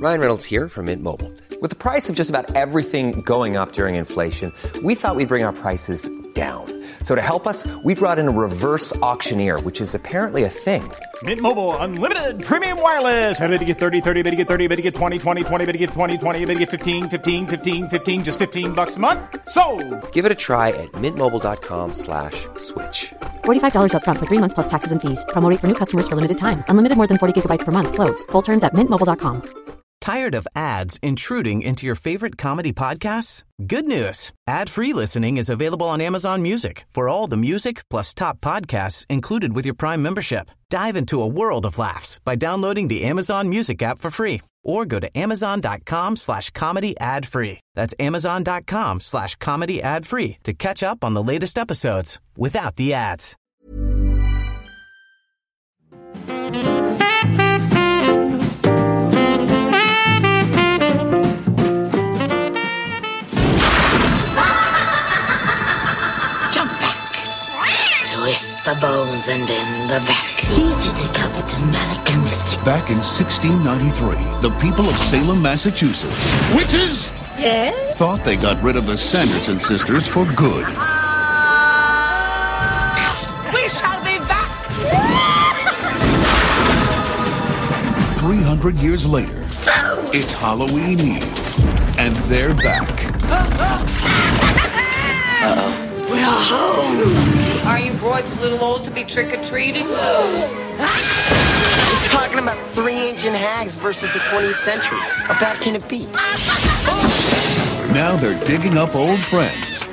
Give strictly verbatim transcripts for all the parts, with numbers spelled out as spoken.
Ryan Reynolds here from Mint Mobile. With the price of just about everything going up during inflation, we thought we'd bring our prices down. So to help us, we brought in a reverse auctioneer, which is apparently a thing. Mint Mobile Unlimited Premium Wireless. How to get thirty, thirty, how to get thirty, how to get twenty, twenty, twenty, how to get twenty, twenty, how to get fifteen, fifteen, fifteen, fifteen, just fifteen bucks a month? Sold! Give it a try at mintmobile.com slash switch. forty-five dollars up front for three months plus taxes and fees. Promo rate for new customers for limited time. Unlimited more than forty gigabytes per month. Slows full terms at mint mobile dot com. Tired of ads intruding into your favorite comedy podcasts? Good news. Ad-free listening is available on Amazon Music for all the music plus top podcasts included with your Prime membership. Dive into a world of laughs by downloading the Amazon Music app for free or go to amazon.com slash comedy ad free. That's amazon.com slash comedy ad free to catch up on the latest episodes without the ads. Twist the bones and bend the back. Here to decapit the Malachi mystic. Back in sixteen ninety-three, the people of Salem, Massachusetts, witches, Yes? thought they got rid of the Sanderson sisters for good. We shall be back! Three hundred years later, it's Halloween Eve, and they're back. Uh-oh. We're home! Are you boys a little old to be trick-or-treating? We're talking about three ancient hags versus the twentieth century. How bad can it be? Now they're digging up old friends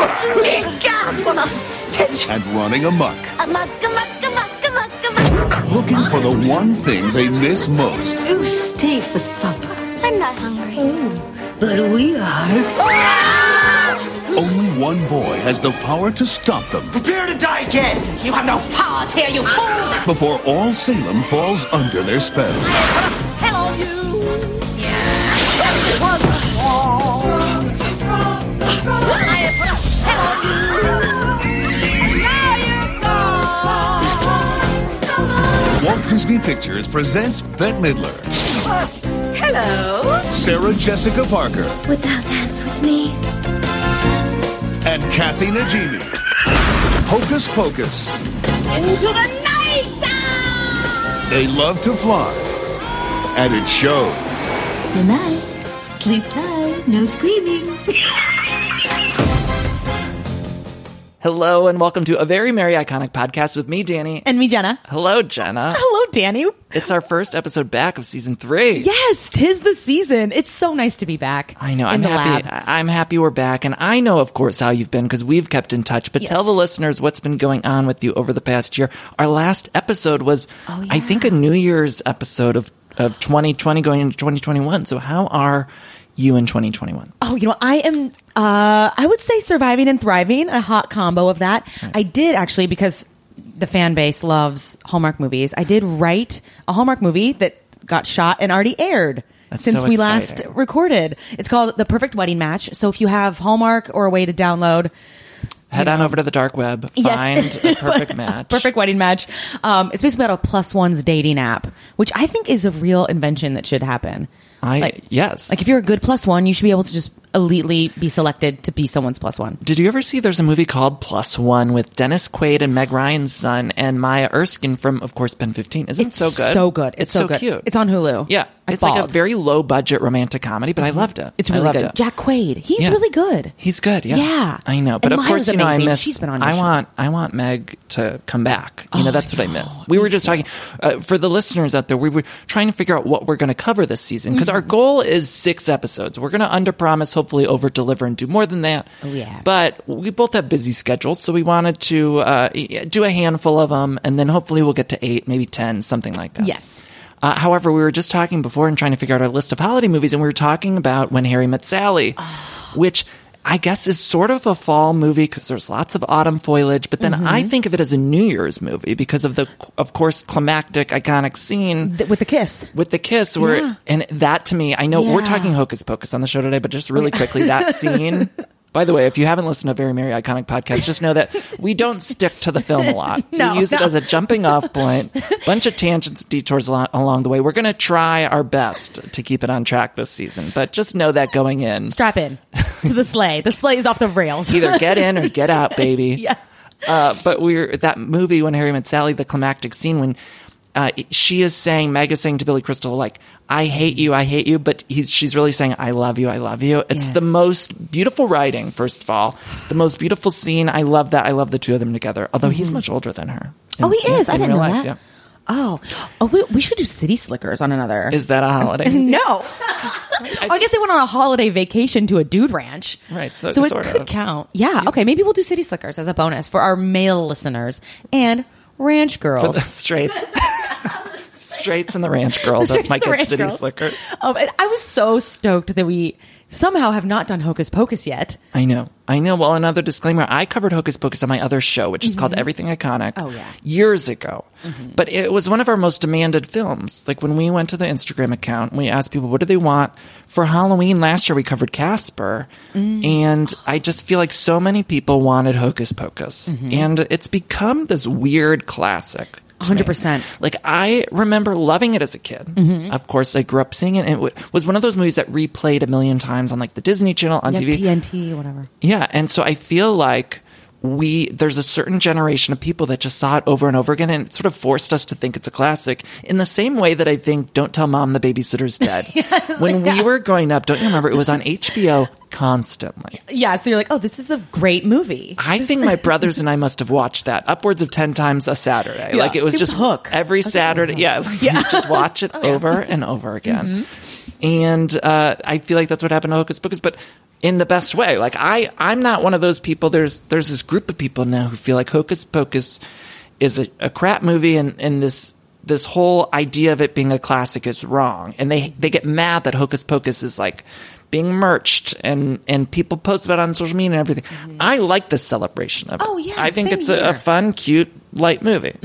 and running amok, Amok, amok, amok, amok, amok. looking for the one thing they miss most. Who stay for supper? I'm not hungry. Oh, but we are. Only one boy has the power to stop them Prepare to die again! You have no powers here, you fool! before all Salem falls under their spell. Hello, you! Walt Disney Pictures presents Bette Midler, Hello. Sarah Jessica Parker, Would thou dance with me? and Kathy Najimy. Hocus Pocus. Into the night! They love to fly, and it shows. Good night. Sleep tight. No screaming. Hello and welcome to A Very Merry Iconic Podcast with me, Danny. And me, Jenna. Hello, Jenna. Hello, Danny. It's our first episode back of season three. Yes, 'tis the season. It's so nice to be back. I know. in I'm the happy. lab. I'm happy we're back. And I know, of course, how you've been because we've kept in touch. But Yes. tell the listeners what's been going on with you over the past year. Our last episode was, Oh, yeah. I think, a New Year's episode of, of twenty twenty going into twenty twenty-one. So how are you in twenty twenty-one? Oh, you know, I am, uh, I would say surviving and thriving, a hot combo of that. Right. I did actually, because the fan base loves Hallmark movies, I did write a Hallmark movie that got shot and already aired. That's Since so we last exciting. recorded. It's called The Perfect Wedding Match. So if you have Hallmark or a way to download, Head on over to the dark web, find Yes. a perfect match. Perfect Wedding Match. Um, it's basically about a plus one's dating app, which I think is a real invention that should happen. I Like- yes. Like if you're a good plus one, you should be able to just elitely be selected to be someone's plus one. Did you ever see there's a movie called Plus One with Dennis Quaid and Meg Ryan's son and Maya Erskine from, of course, Ben fifteen? Isn't It's it so good? so good. It's, so, good. cute. It's on Hulu. Yeah. I It's like a bawled. very low budget romantic comedy, but I loved it. It's I really loved good. it. Jack Quaid. He's Yeah. really good. He's good. Yeah. Yeah. I know. But And of course, Maya's you know, I amazing. miss, She's been on your I show. want, I want Meg to come back. You Oh, know, that's I what I know. miss. We were Me just too. talking, uh, for the listeners out there, we were trying to figure out what we're going to cover this season because Mm-hmm. our goal is six episodes. We're going to under promise, hopefully over deliver and do more than that. Oh, yeah. But we both have busy schedules, so we wanted to uh, do a handful of them, and then hopefully we'll get to eight, maybe ten, something like that. Yes. Uh, however, we were just talking before and trying to figure out our list of holiday movies, and we were talking about When Harry Met Sally, which I guess is sort of a fall movie because there's lots of autumn foliage, but then Mm-hmm. I think of it as a New Year's movie because of the, of course, climactic, iconic scene Th- with the kiss. with the kiss where, Yeah. and that to me, I know we're Yeah. talking Hocus Pocus on the show today, but just really quickly, that scene, By the way, if you haven't listened to Very Merry Iconic Podcast, just know that we don't stick to the film a lot. No, we use no. it as a jumping off point, bunch of tangents, detours along, along the way. We're going to try our best to keep it on track this season, but just know that going in. Strap in to the sleigh. The sleigh is off the rails. Either get in or get out, baby. Yeah. Uh, but we're that movie, When Harry Met Sally, the climactic scene when uh, she is saying, Meg is saying to Billy Crystal, like, I hate you, I hate you, but he's she's really saying, I love you, I love you. It's Yes. the most beautiful writing, first of all. The most beautiful scene. I love that. I love the two of them together. Although he's much older than her. Oh, he is? I in didn't real know life, that. yeah. Oh, oh, we, we should do City Slickers on another. Is that a holiday? No. Oh, I guess they went on a holiday vacation to a dude ranch. Right, so- So, it sort could of. count. Yeah. Okay. Maybe we'll do City Slickers as a bonus for our male listeners and ranch For the girls. straights. Straights and the ranch girls The that might Straights and the get Ranch City Girls. Slickers. Um, and I was so stoked that we somehow have not done Hocus Pocus yet. I know. I know. Well, another disclaimer. I covered Hocus Pocus on my other show, which is called Everything Iconic. Oh, yeah. Years ago. But it was one of our most demanded films. Like when we went to the Instagram account, we asked people, what do they want for Halloween? Last year we covered Casper. And I just feel like so many people wanted Hocus Pocus. And it's become this weird classic. to one hundred me. percent. Like I remember loving it as a kid. Of course, I grew up seeing it. And it w- was one of those movies that replayed a million times on like the Disney Channel on Yeah, T V. T N T, whatever. Yeah, and so I feel like we there's a certain generation of people that just saw it over and over again, and it sort of forced us to think it's a classic. In the same way that I think "Don't Tell Mom the Babysitter's Dead." When we were growing up, don't you remember? It was on H B O constantly. Yeah. So you're like, oh, this is a great movie. I think my brothers and I must have watched that upwards of ten times a Saturday. Yeah. Like it was It was just Hook. every That's Saturday. Hook. Yeah, like Yeah. you just watch it over and over again. And uh, I feel like that's what happened to Hocus Pocus, but in the best way. Like I, I'm not one of those people. There's there's this group of people now who feel like Hocus Pocus is a, a crap movie, and, and this this whole idea of it being a classic is wrong. And they they get mad that Hocus Pocus is like being merched, and, and people post about it on social media and everything. I like the celebration of it. Oh, yeah, I think same it's a, a here. fun, cute, light movie.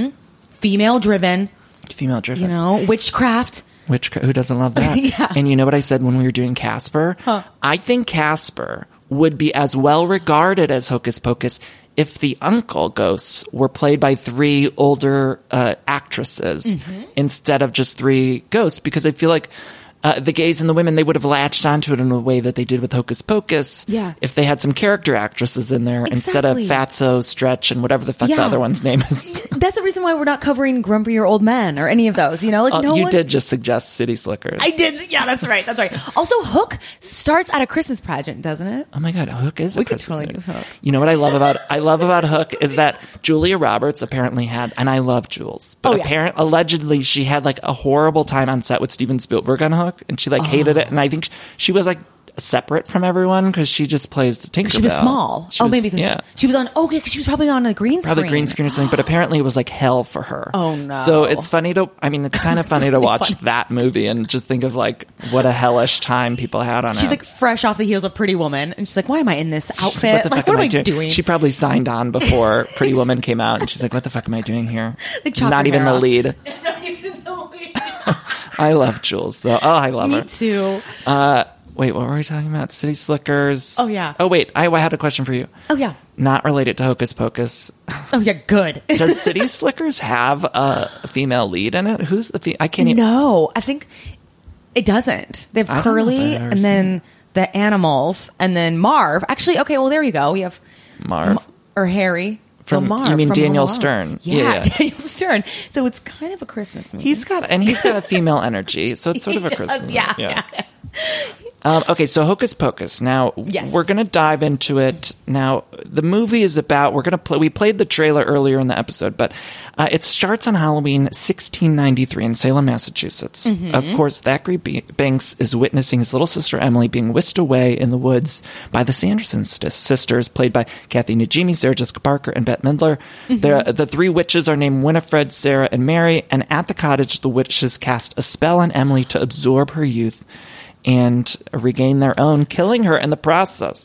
Female driven, Female driven. you know, witchcraft. Which who doesn't love that? Yeah. And you know what I said when we were doing Casper? I think Casper would be as well regarded as Hocus Pocus if the uncle ghosts were played by three older uh, actresses Mm-hmm. instead of just three ghosts, because I feel like uh, the gays and the women, they would have latched onto it in a way that they did with Hocus Pocus Yeah. if they had some character actresses in there instead of Exactly. Fatso, Stretch, and whatever the fuck the Yeah. other one's name is. That's the reason why we're not covering grumpier old men or any of those. You know, like Uh, no you one. did just suggest City Slickers. I did. Yeah, that's right. That's right. Also, Hook starts at a Christmas pageant, doesn't it? Oh my God, Hook is a We could Christmas totally movie. do Hook. You know what I love about I love about Hook is that Julia Roberts apparently had, and I love Jules, but Oh, yeah. apparent allegedly she had like a horrible time on set with Steven Spielberg on Hook, and she like hated it, and I think she was like separate from everyone because she just plays the Tinkerbell. She was small. She oh, was- maybe because yeah. she was on. Oh, yeah, 'cause she was probably on a green screen. Probably green screen or something, but apparently it was like hell for her. Oh, no. So it's funny to, I mean, it's kind of funny to really watch funny. that movie and just think of like what a hellish time people had on it. She's like fresh off the heels of Pretty Woman, and she's like, "Why am I in this She's outfit? like, what the Like, fuck what am am I doing? doing?" She probably signed on before Pretty Woman came out, and she's like, what the fuck am I doing here? Like, chop Not her even hair the off. lead. Not even the lead. I love Jules, though. Oh, I love Me her. too. Uh, wait, what were we talking about? City Slickers. Oh, yeah. Oh, wait, I, I had a question for you. Oh yeah. Not related to Hocus Pocus. Oh yeah. Good. Does City Slickers have a female lead in it? Who's the fe- I can't even... No, I think it doesn't. They have I don't know if Curly, I've ever and then the animals, and then Marv. Actually, okay. Well, there you go. We have Marv. Ma- or Harry. From- Well, Marv you mean from Daniel Home Alone. Stern. Yeah, Yeah, yeah. Daniel Stern. So it's kind of a Christmas movie. He's got, and he's got a female energy, so it's sort of a He does, Christmas. yeah, movie. yeah. Um, okay, so Hocus Pocus. Now Yes. we're going to dive into it. Now the movie is about. We're going to play. We played the trailer earlier in the episode, but uh, it starts on Halloween, sixteen ninety-three, in Salem, Massachusetts. Mm-hmm. Of course, Thackeray B- Binks is witnessing his little sister Emily being whisked away in the woods by the Sanderson st- sisters, played by Kathy Najimy, Sarah Jessica Parker, and Bette Midler. Mm-hmm. The the three witches are named Winifred, Sarah, and Mary. And at the cottage, the witches cast a spell on Emily to absorb her youth and regain their own, killing her in the process. And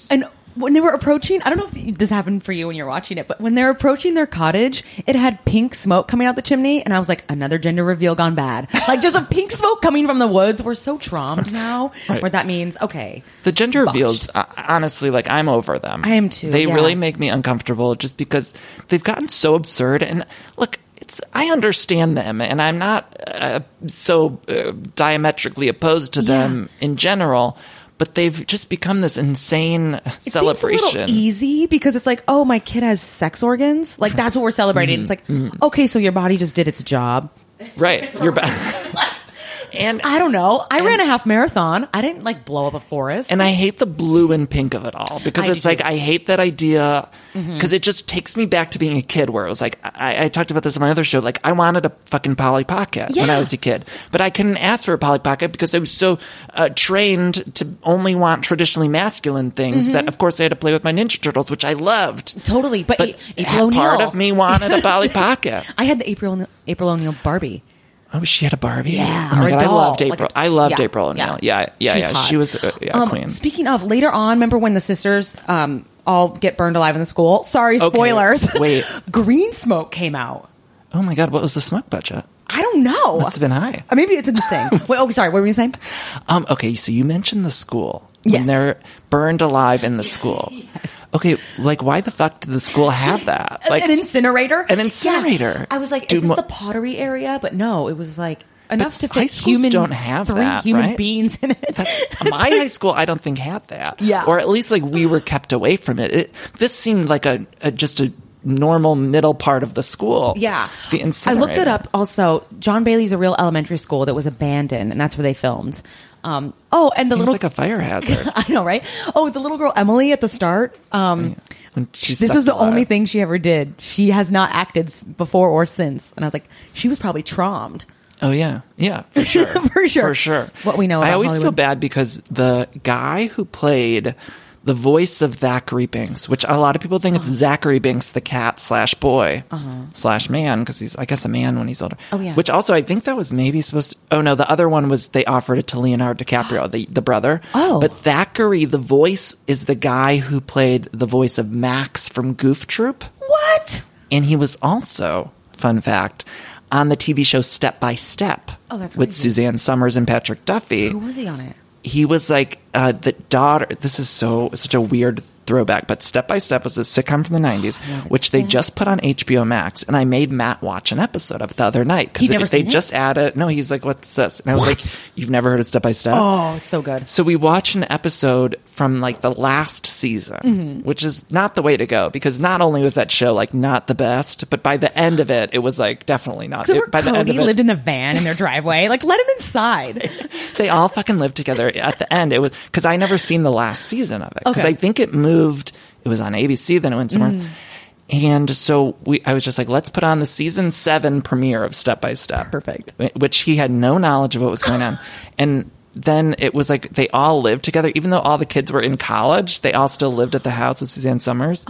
when they were approaching, I don't know if this happened for you when you're watching it, but when they were approaching their cottage, it had pink smoke coming out the chimney, and I was like, another gender reveal gone bad. Like, just a pink smoke coming from the woods. We're so traumed now, right. where that means, okay. The gender botched. reveals, uh, honestly, like, I'm over them. I am too, They yeah. really make me uncomfortable just because they've gotten so absurd. And, look, it's I understand them, and I'm not uh, so uh, diametrically opposed to them Yeah. in general. But they've just become this insane It celebration. seems a little easy because it's like, oh, my kid has sex organs. Like, that's what we're celebrating. It's like, Mm-hmm. okay, so your body just did its job. Right. You're back. And I don't know. I ran a half marathon. I didn't like blow up a forest. And I hate the blue and pink of it all because I it's do like too. I hate that idea because Mhm. it just takes me back to being a kid where it was like I, I talked about this on my other show. Like I wanted a fucking Polly Pocket when I Yeah. was a kid, but I couldn't ask for a Polly Pocket because I was so uh, trained to only want traditionally masculine things Mhm. that, of course, I had to play with my Ninja Turtles, which I loved. Totally, but, But A- April O'Neil. part of me wanted a Polly Pocket. I had the April O'Neil- April O'Neil Barbie. Oh, she had a Barbie. Yeah, oh my or a God, doll. I loved April. Like a- I loved yeah, April O'Neil. Yeah, yeah, She was yeah. hot. She was uh, yeah, Um, queen. Speaking of, later on, remember when the sisters um, all get burned alive in the school? Sorry, Okay, spoilers. wait. Green smoke came out. Oh my God, what was the smoke budget? I don't know. Must have been high. Uh, maybe it's in the thing. Wait, oh, sorry. What were you saying? Um, okay, so you mentioned the school. When Yes. they're burned alive in the school. Yes. Okay, like why the fuck did the school have that? Like An incinerator? An incinerator. Yeah. I was like, Dude, is this mo- the pottery area? But no, it was like enough to high fit schools human, don't have three that, human right? beings in it. my high school, I don't think had that. Yeah. Or at least like we were kept away from it. it this seemed like a, a just a normal middle part of the school. Yeah. The I incinerator. looked it up also. John Bailey's a real elementary school that was abandoned, and that's where they filmed. Um, oh, and the Seems little like a fire hazard. I know, right? Oh, the little girl Emily at the start. Um, When she this sucked was the a lot. only thing she ever did. She has not acted s- before or since, and I was like, she was probably traumed. Oh yeah, yeah, for sure, For sure. for sure. What we know I about always feel Hollywood. bad because the guy who played the voice of Zachary Binks, which a lot of people think it's Uh-huh. Zachary Binks, the cat slash boy Uh-huh. slash man, because he's, I guess, a man when he's older. Oh, yeah. Which also, I think that was maybe supposed to. Oh no, the other one was they offered it to Leonardo DiCaprio, the the brother. Oh. but Zachary, the voice, is the guy who played the voice of Max from Goof Troop. What? And he was also, fun fact, on the T V show Step by Step Oh, that's with crazy. Suzanne Summers and Patrick Duffy. Who was he on it? He was like uh, the daughter. This is so such a weird throwback, but Step by Step was a sitcom from the nineties, love it. which they Step. just put on H B O Max, and I made Matt watch an episode of it the other night He'd because never they seen it? just added. No, he's like, "What's this?" And I was like, "You've never heard of Step by Step?" Oh, it's so good. So we watched an episode from like the last season, Mm-hmm. which is not the way to go because not only was that show like not the best, but by the end of it, it was like definitely not. So it- where by the end Cody of it, lived in the van in their driveway. Like, let him inside. they all fucking lived together at the end. It was because I never seen the last season of it because Okay. I think it moved. It was on A B C, then it went somewhere. Mm. And so we, I was just like, let's put on the season seven premiere of Step by Step. Perfect. Which he had no knowledge of what was going on. And then it was like they all lived together, even though all the kids were in college. They all still lived at the house with Suzanne Summers.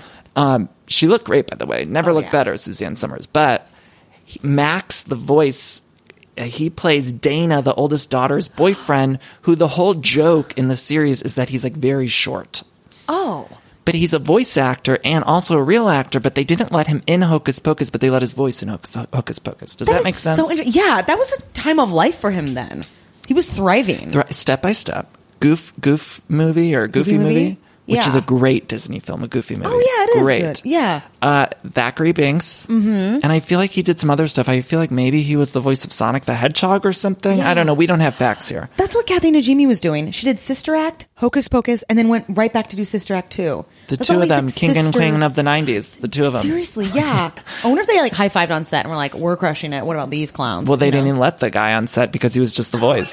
Um, she looked great, by the way. Never Oh, looked yeah. better, as Suzanne Summers. But he, Max, the voice, uh, he plays Dana, the oldest daughter's boyfriend, who the whole joke in the series is that he's like very short. Oh. But he's a voice actor and also a real actor, but they didn't let him in Hocus Pocus, but they let his voice in Hocus, Hocus Pocus. Does that, is make sense? So inter- yeah, that was a time of life for him then. He was thriving. Thri- Step by Step. Goof Goof movie or Goofy, Goofy movie? movie? Which Yeah. is a great Disney film, a Goofy movie. Oh, yeah, it is great. good. Yeah. Uh, Zachary Binks. Mm-hmm. And I feel like he did some other stuff. I feel like maybe he was the voice of Sonic the Hedgehog or something. Yeah. I don't know. We don't have facts here. That's what Kathy Najimy was doing. She did Sister Act, Hocus Pocus, and then went right back to do Sister Act two. The That's two all of these, them, like, king and sister- queen of the nineties. The two of them. Seriously, yeah. I wonder if they like high fived on set and were like, "We're crushing it." What about these clowns? Well, they You know? didn't even let the guy on set because he was just the voice.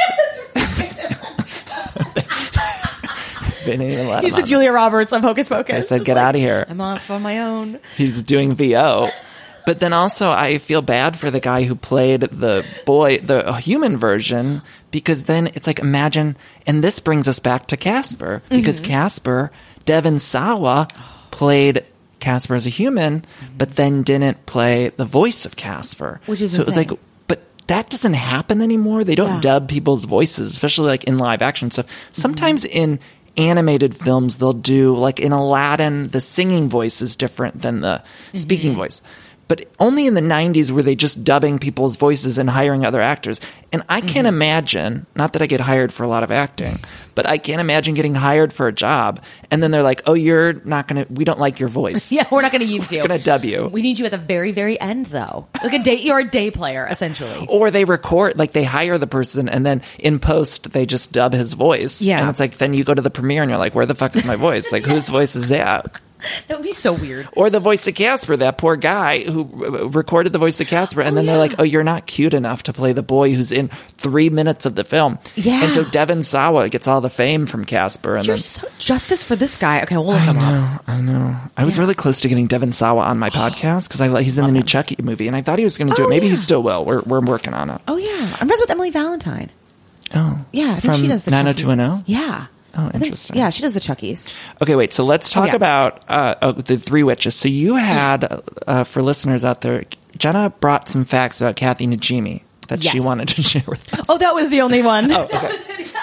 They didn't even let He's him the on. Julia Roberts of Hocus Pocus. I said, It's "Get like, out of here." I'm off on my own. He's doing V O. But then also, I feel bad for the guy who played the boy, the human version, because then it's like, imagine, and this brings us back to Casper, because Mm-hmm. Casper, Devon Sawa, played Casper as a human, but then didn't play the voice of Casper. Which is so it was insane. like, but that doesn't happen anymore. They don't Yeah. dub people's voices, especially like in live action stuff. Sometimes in animated films, they'll do, like in Aladdin, the singing voice is different than the speaking mm-hmm. voice. But only in the nineties were they just dubbing people's voices and hiring other actors. And I can't mm-hmm. imagine, not that I get hired for a lot of acting, but I can't imagine getting hired for a job. And then they're like, oh, you're not going to, we don't like your voice. Yeah, we're not going to use you. We're going to dub you. We need you at the very, very end, though. Like a day, you're a day player, essentially. Or they record, like they hire the person and then in post, they just dub his voice. Yeah. And it's like, then you go to the premiere and you're like, where the fuck is my voice? Like, whose voice is that? That would be so weird. Or the voice of Casper, that poor guy who r- recorded the voice of Casper, and oh, then yeah. they're like, oh, you're not cute enough to play the boy who's in three minutes of the film. Yeah. And so Devon Sawa gets all the fame from Casper. And you're then, so justice for this guy. Okay, we'll look I him know, up. I know. I was yeah. really close to getting Devon Sawa on my podcast because I he's in the new Chucky movie, and I thought he was going to do oh, it. Maybe yeah. he still will. We're we're working on it. Oh, yeah. I'm friends with Emily Valentine. Oh. Yeah, I think from she does the nine oh two one oh? Yeah. Oh, think, interesting. yeah, she does the Chuckies. Okay, wait. So let's talk oh, yeah. about uh, oh, the Three Witches. So you had, uh, for listeners out there, Jenna brought some facts about Kathy Najimy that yes. she wanted to share with us. Oh, that was the only one. Oh, okay.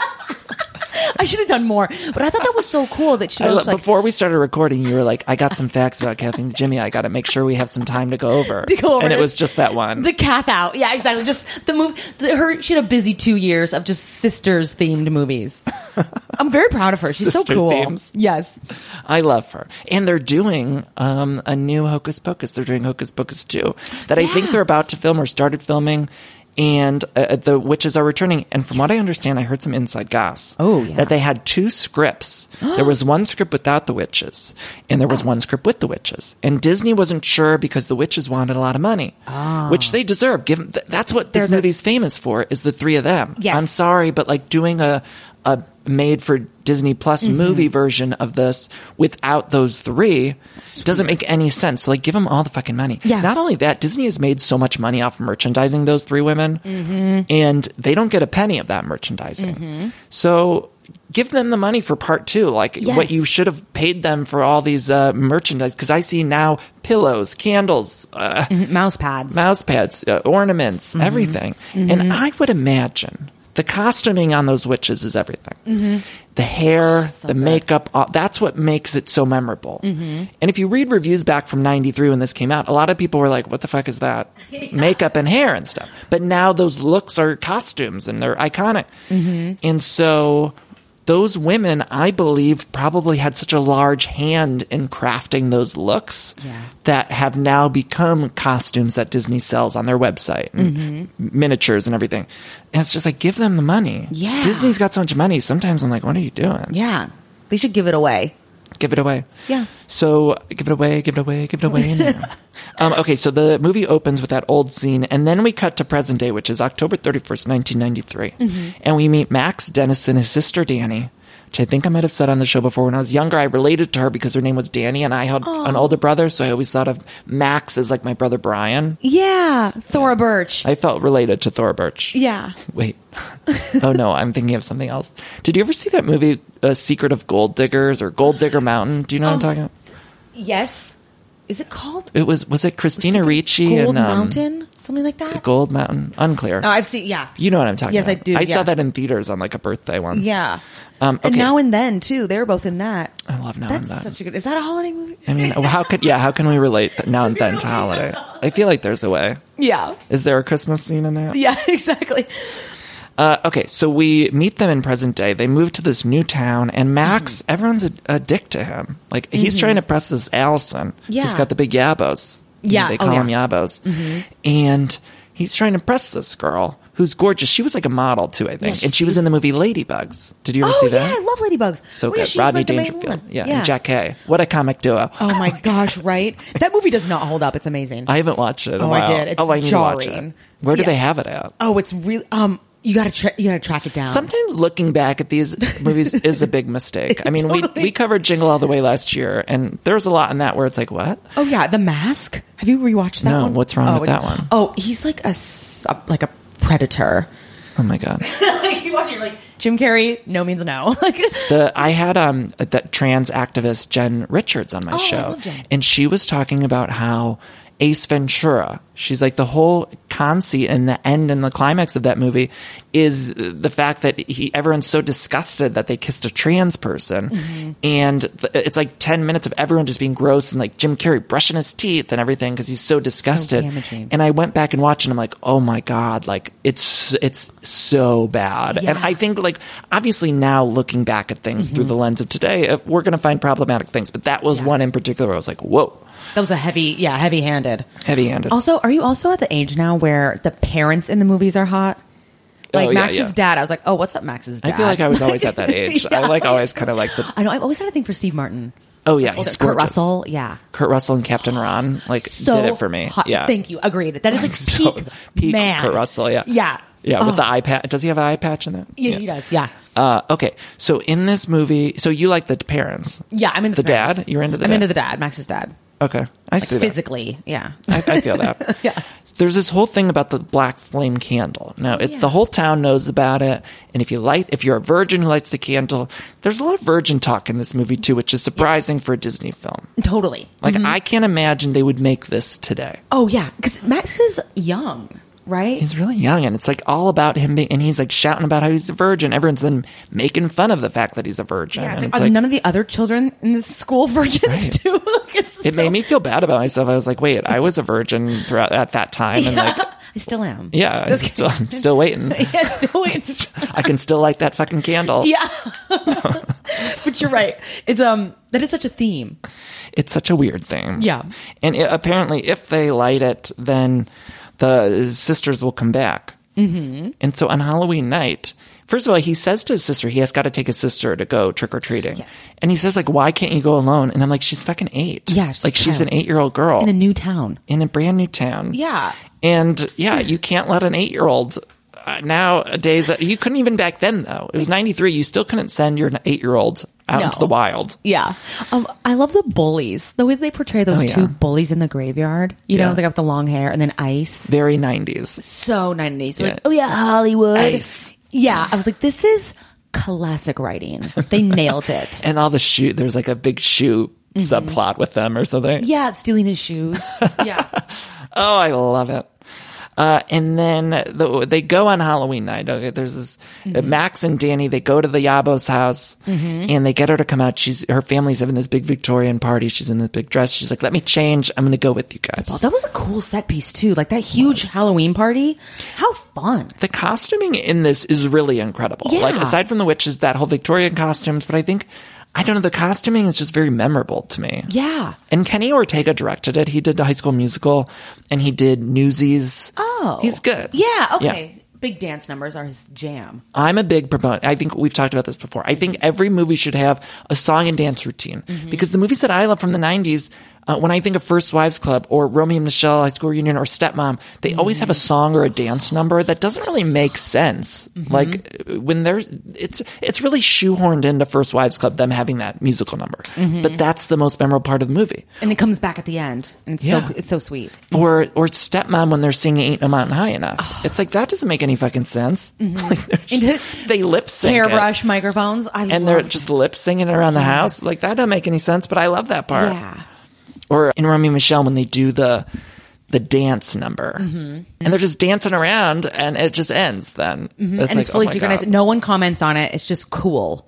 I should have done more, but I thought that was so cool that she was I, like. Before we started recording, you were like, "I got some facts about Kathy and Jimmy. I got to make sure we have some time to go over." To go over and it this. was just that one. The Cath Out, yeah, exactly. Just the movie. The, her, she had a busy two years of just sisters themed movies. I'm very proud of her. She's Sister so cool. Themes. Yes, I love her, and they're doing um, a new Hocus Pocus. They're doing Hocus Pocus two that yeah. I think they're about to film or started filming. And uh, the witches are returning. And from yes. what I understand, I heard some inside goss. Oh, yeah. That they had two scripts. There was one script without the witches, and there was one script with the witches. And Disney wasn't sure because the witches wanted a lot of money, oh. which they deserve. Given th- that's what this They're movie's the- famous for, is the three of them. Yes. I'm sorry, but like doing a a made for Disney Plus mm-hmm. movie version of this without those three That's doesn't weird. make any sense. So like, give them all the fucking money. Yeah. Not only that, Disney has made so much money off merchandising those three women, mm-hmm. and they don't get a penny of that merchandising. Mm-hmm. So give them the money for part two, like yes. what you should have paid them for all these uh, merchandise. Because I see now pillows, candles, uh, mm-hmm. mouse pads, mouse pads, uh, ornaments, mm-hmm. everything. Mm-hmm. And I would imagine the costuming on those witches is everything. Mm-hmm. The hair, oh, so the good. makeup, all, that's what makes it so memorable. Mm-hmm. And if you read reviews back from ninety-three when this came out, a lot of people were like, what the fuck is that? yeah. Makeup and hair and stuff. But now those looks are costumes and they're iconic. Mm-hmm. And so those women, I believe, probably had such a large hand in crafting those looks yeah. that have now become costumes that Disney sells on their website and mm-hmm. miniatures and everything. And it's just like, give them the money. Yeah. Disney's got so much money. Sometimes I'm like, what are you doing? Yeah. They should give it away. Give it away. Yeah. So give it away, give it away, give it away. now. um, okay, so the movie opens with that old scene, and then we cut to present day, which is October thirty-first, nineteen ninety-three. Mm-hmm. And we meet Max Dennison, his sister Danny, which I think I might have said on the show before. When I was younger, I related to her because her name was Danny, and I had Aww. an older brother, so I always thought of Max as like my brother Brian. Yeah. Thora Birch. I felt related to Thora Birch. Yeah. Wait. Oh, no, I'm thinking of something else. Did you ever see that movie, uh, Secret of Gold Diggers or Gold Digger Mountain? Do you know um, what I'm talking about? Yes. Is it called? It was, was it Christina Ricci? Gold and, um, Mountain? Something like that? Gold Mountain? Unclear. Oh, I've seen, yeah. You know what I'm talking yes, about. Yes, I do. I yeah. saw that in theaters on like a birthday once. Yeah. Um, okay. And Now and Then, too. They were both in that. I love Now That's and Then. such a good... Is that a holiday movie? I mean, how could, yeah, how can we relate that Now and Then to holiday? I feel like there's a way. Yeah. Is there a Christmas scene in that? Yeah, exactly. Uh, okay, so we meet them in present day. They move to this new town, and Max, mm-hmm. everyone's a, a dick to him. Like, mm-hmm. he's trying to press this Allison. Yeah. He's got the big yabos. Yeah. They call oh, yeah. him yabos. Mm-hmm. And he's trying to press this girl who's gorgeous. She was like a model, too, I think. Yeah, and she was in the movie Ladybugs. Did you ever oh, see that? yeah, I love Ladybugs. So oh, good. yeah, she's Rodney like the main Dangerfield. one. Yeah, yeah. and Jack Hay. What a comic duo. Oh, my gosh, right? That movie does not hold up. It's amazing. I haven't watched it in a Oh, while. I did. It's oh, I need jarring. to watch it. Where do Yeah. they have it at? Oh, it's really... Um, You gotta tra- you gotta track it down. Sometimes looking back at these movies is a big mistake. I mean, Totally. we we covered Jingle All the Way last year, and there's a lot in that where it's like, what? Oh yeah, The Mask. Have you rewatched that No, one? what's wrong oh, with that one? Oh, he's like a s- like a predator. Oh my god! You watch it like Jim Carrey. No means no. Like the I had um that trans activist Jen Richards on my Oh, I show, love Jen. and she was talking about how Ace Ventura. She's like the whole conceit in the end and the climax of that movie is the fact that he everyone's so disgusted that they kissed a trans person. Mm-hmm. And th- it's like ten minutes of everyone just being gross and like Jim Carrey brushing his teeth and everything because he's so disgusted. So and I went back and watched and I'm like, oh my God, like it's it's so bad. Yeah. And I think like obviously now looking back at things Mm-hmm. through the lens of today, we're going to find problematic things. But that was Yeah. one in particular where I was like, whoa. That was a heavy, yeah, heavy-handed. Heavy-handed. Also, are you also at the age now where the parents in the movies are hot? Like Oh, yeah, Max's yeah. dad, I was like, oh, what's up, Max's dad? I feel like I was always at that age. Yeah. I like always kind of like the. I know. I've always had a thing for Steve Martin. Oh yeah, Also, he's Kurt gorgeous. Russell, yeah. Kurt Russell and Captain Ron like So did it for me. hot. Yeah, Thank you. Agreed. That is like So, peak, peak man. Kurt Russell. Yeah, Yeah. yeah. With Oh. the eye patch. Does he have an eye patch in that? Yeah, he does. Yeah. Uh, okay, so in this movie, so you like the parents? Yeah, I'm into the the, parents. dad. You're into the. I'm dad? into the dad, Max's dad. Okay, I Like see that. physically, yeah. I, I feel that. Yeah. There's this whole thing about the black flame candle. Now, it, Yeah. the whole town knows about it, and if you light, if you're a virgin who lights the candle, there's a lot of virgin talk in this movie too, which is surprising for a Disney film. Totally. Like, I can't imagine they would make this today. Oh, yeah. Because Max is young, right? He's really young, and it's like all about him being, and he's like shouting about how he's a virgin. Everyone's then making fun of the fact that he's a virgin. Yeah, it's and like, it's are like- none of the other children in this school virgins Right. too? Like, it's it so- made me feel bad about myself. I was like, wait, I was a virgin throughout at that time, and like, I still am. yeah, I'm Just still, I'm still waiting. yeah, still waiting. I can still light that fucking candle. Yeah. But you're right. It's um that is such a theme. It's such a weird thing. Yeah. And it, apparently, if they light it, then the sisters will come back. Mm-hmm. And so on Halloween night, first of all, he says to his sister, he has got to take his sister to go trick or treating. Yes. And he says, like, why can't you go alone? And I'm like, she's fucking eight. Yeah, she's like, a she's child. an eight year old girl In a new town. in a brand new town. Yeah. And yeah, you can't let an eight year old. Uh, nowadays, uh, you couldn't even back then, though. It was ninety-three. You still couldn't send your eight year old out No. into the wild. Yeah. Um, I love the bullies. The way they portray those Oh, yeah. two bullies in the graveyard. You Yeah. know, they got the long hair and then Ice. Very nineties. So nineties. Yeah. Like, oh yeah, Hollywood. Ice. Yeah. I was like, this is classic writing. They nailed it. And all the shoe, there's like a big shoe subplot with them or something. Yeah, stealing his shoes. Yeah. Oh, I love it. Uh, and then the, they go on Halloween night. Okay, there's this uh, Max and Danny. They go to the Yabo's house and they get her to come out. She's her family's having this big Victorian party. She's in this big dress. She's like, "Let me change. I'm going to go with you guys." Oh, that was a cool set piece too. Like that huge Halloween party. How fun. The costuming in this is really incredible. Yeah. Like aside from the witches, that whole Victorian costumes, but I think. I don't know. The costuming is just very memorable to me. Yeah. And Kenny Ortega directed it. He did the High School Musical, and he did Newsies. Oh. He's good. Yeah. Okay. Yeah. Big dance numbers are his jam. I'm a big proponent. I think we've talked about this before. I think every movie should have a song and dance routine Mm-hmm. because the movies that I love from the nineties, uh, when I think of First Wives Club or Romeo and Michelle, High School Reunion, or Stepmom, they always have a song or a dance number that doesn't really make sense. Mm-hmm. Like when there's, it's it's really shoehorned into First Wives Club, them having that musical number. Mm-hmm. But that's the most memorable part of the movie. And it comes back at the end. And it's Yeah. so it's so sweet. Or or Stepmom when they're singing "Ain't No Mountain High Enough." It's like that doesn't make any fucking sense. Like, they're just- they lip sync it. Hairbrush microphones. I and love they're it. just lip singing around the house. Like that doesn't make any sense, but I love that part. Yeah. Or in Romeo and Michelle when they do the the dance number, Mm-hmm. and they're just dancing around, and it just ends. Then It's and like, it's fully oh my synchronized. God. No one comments on it. It's just cool.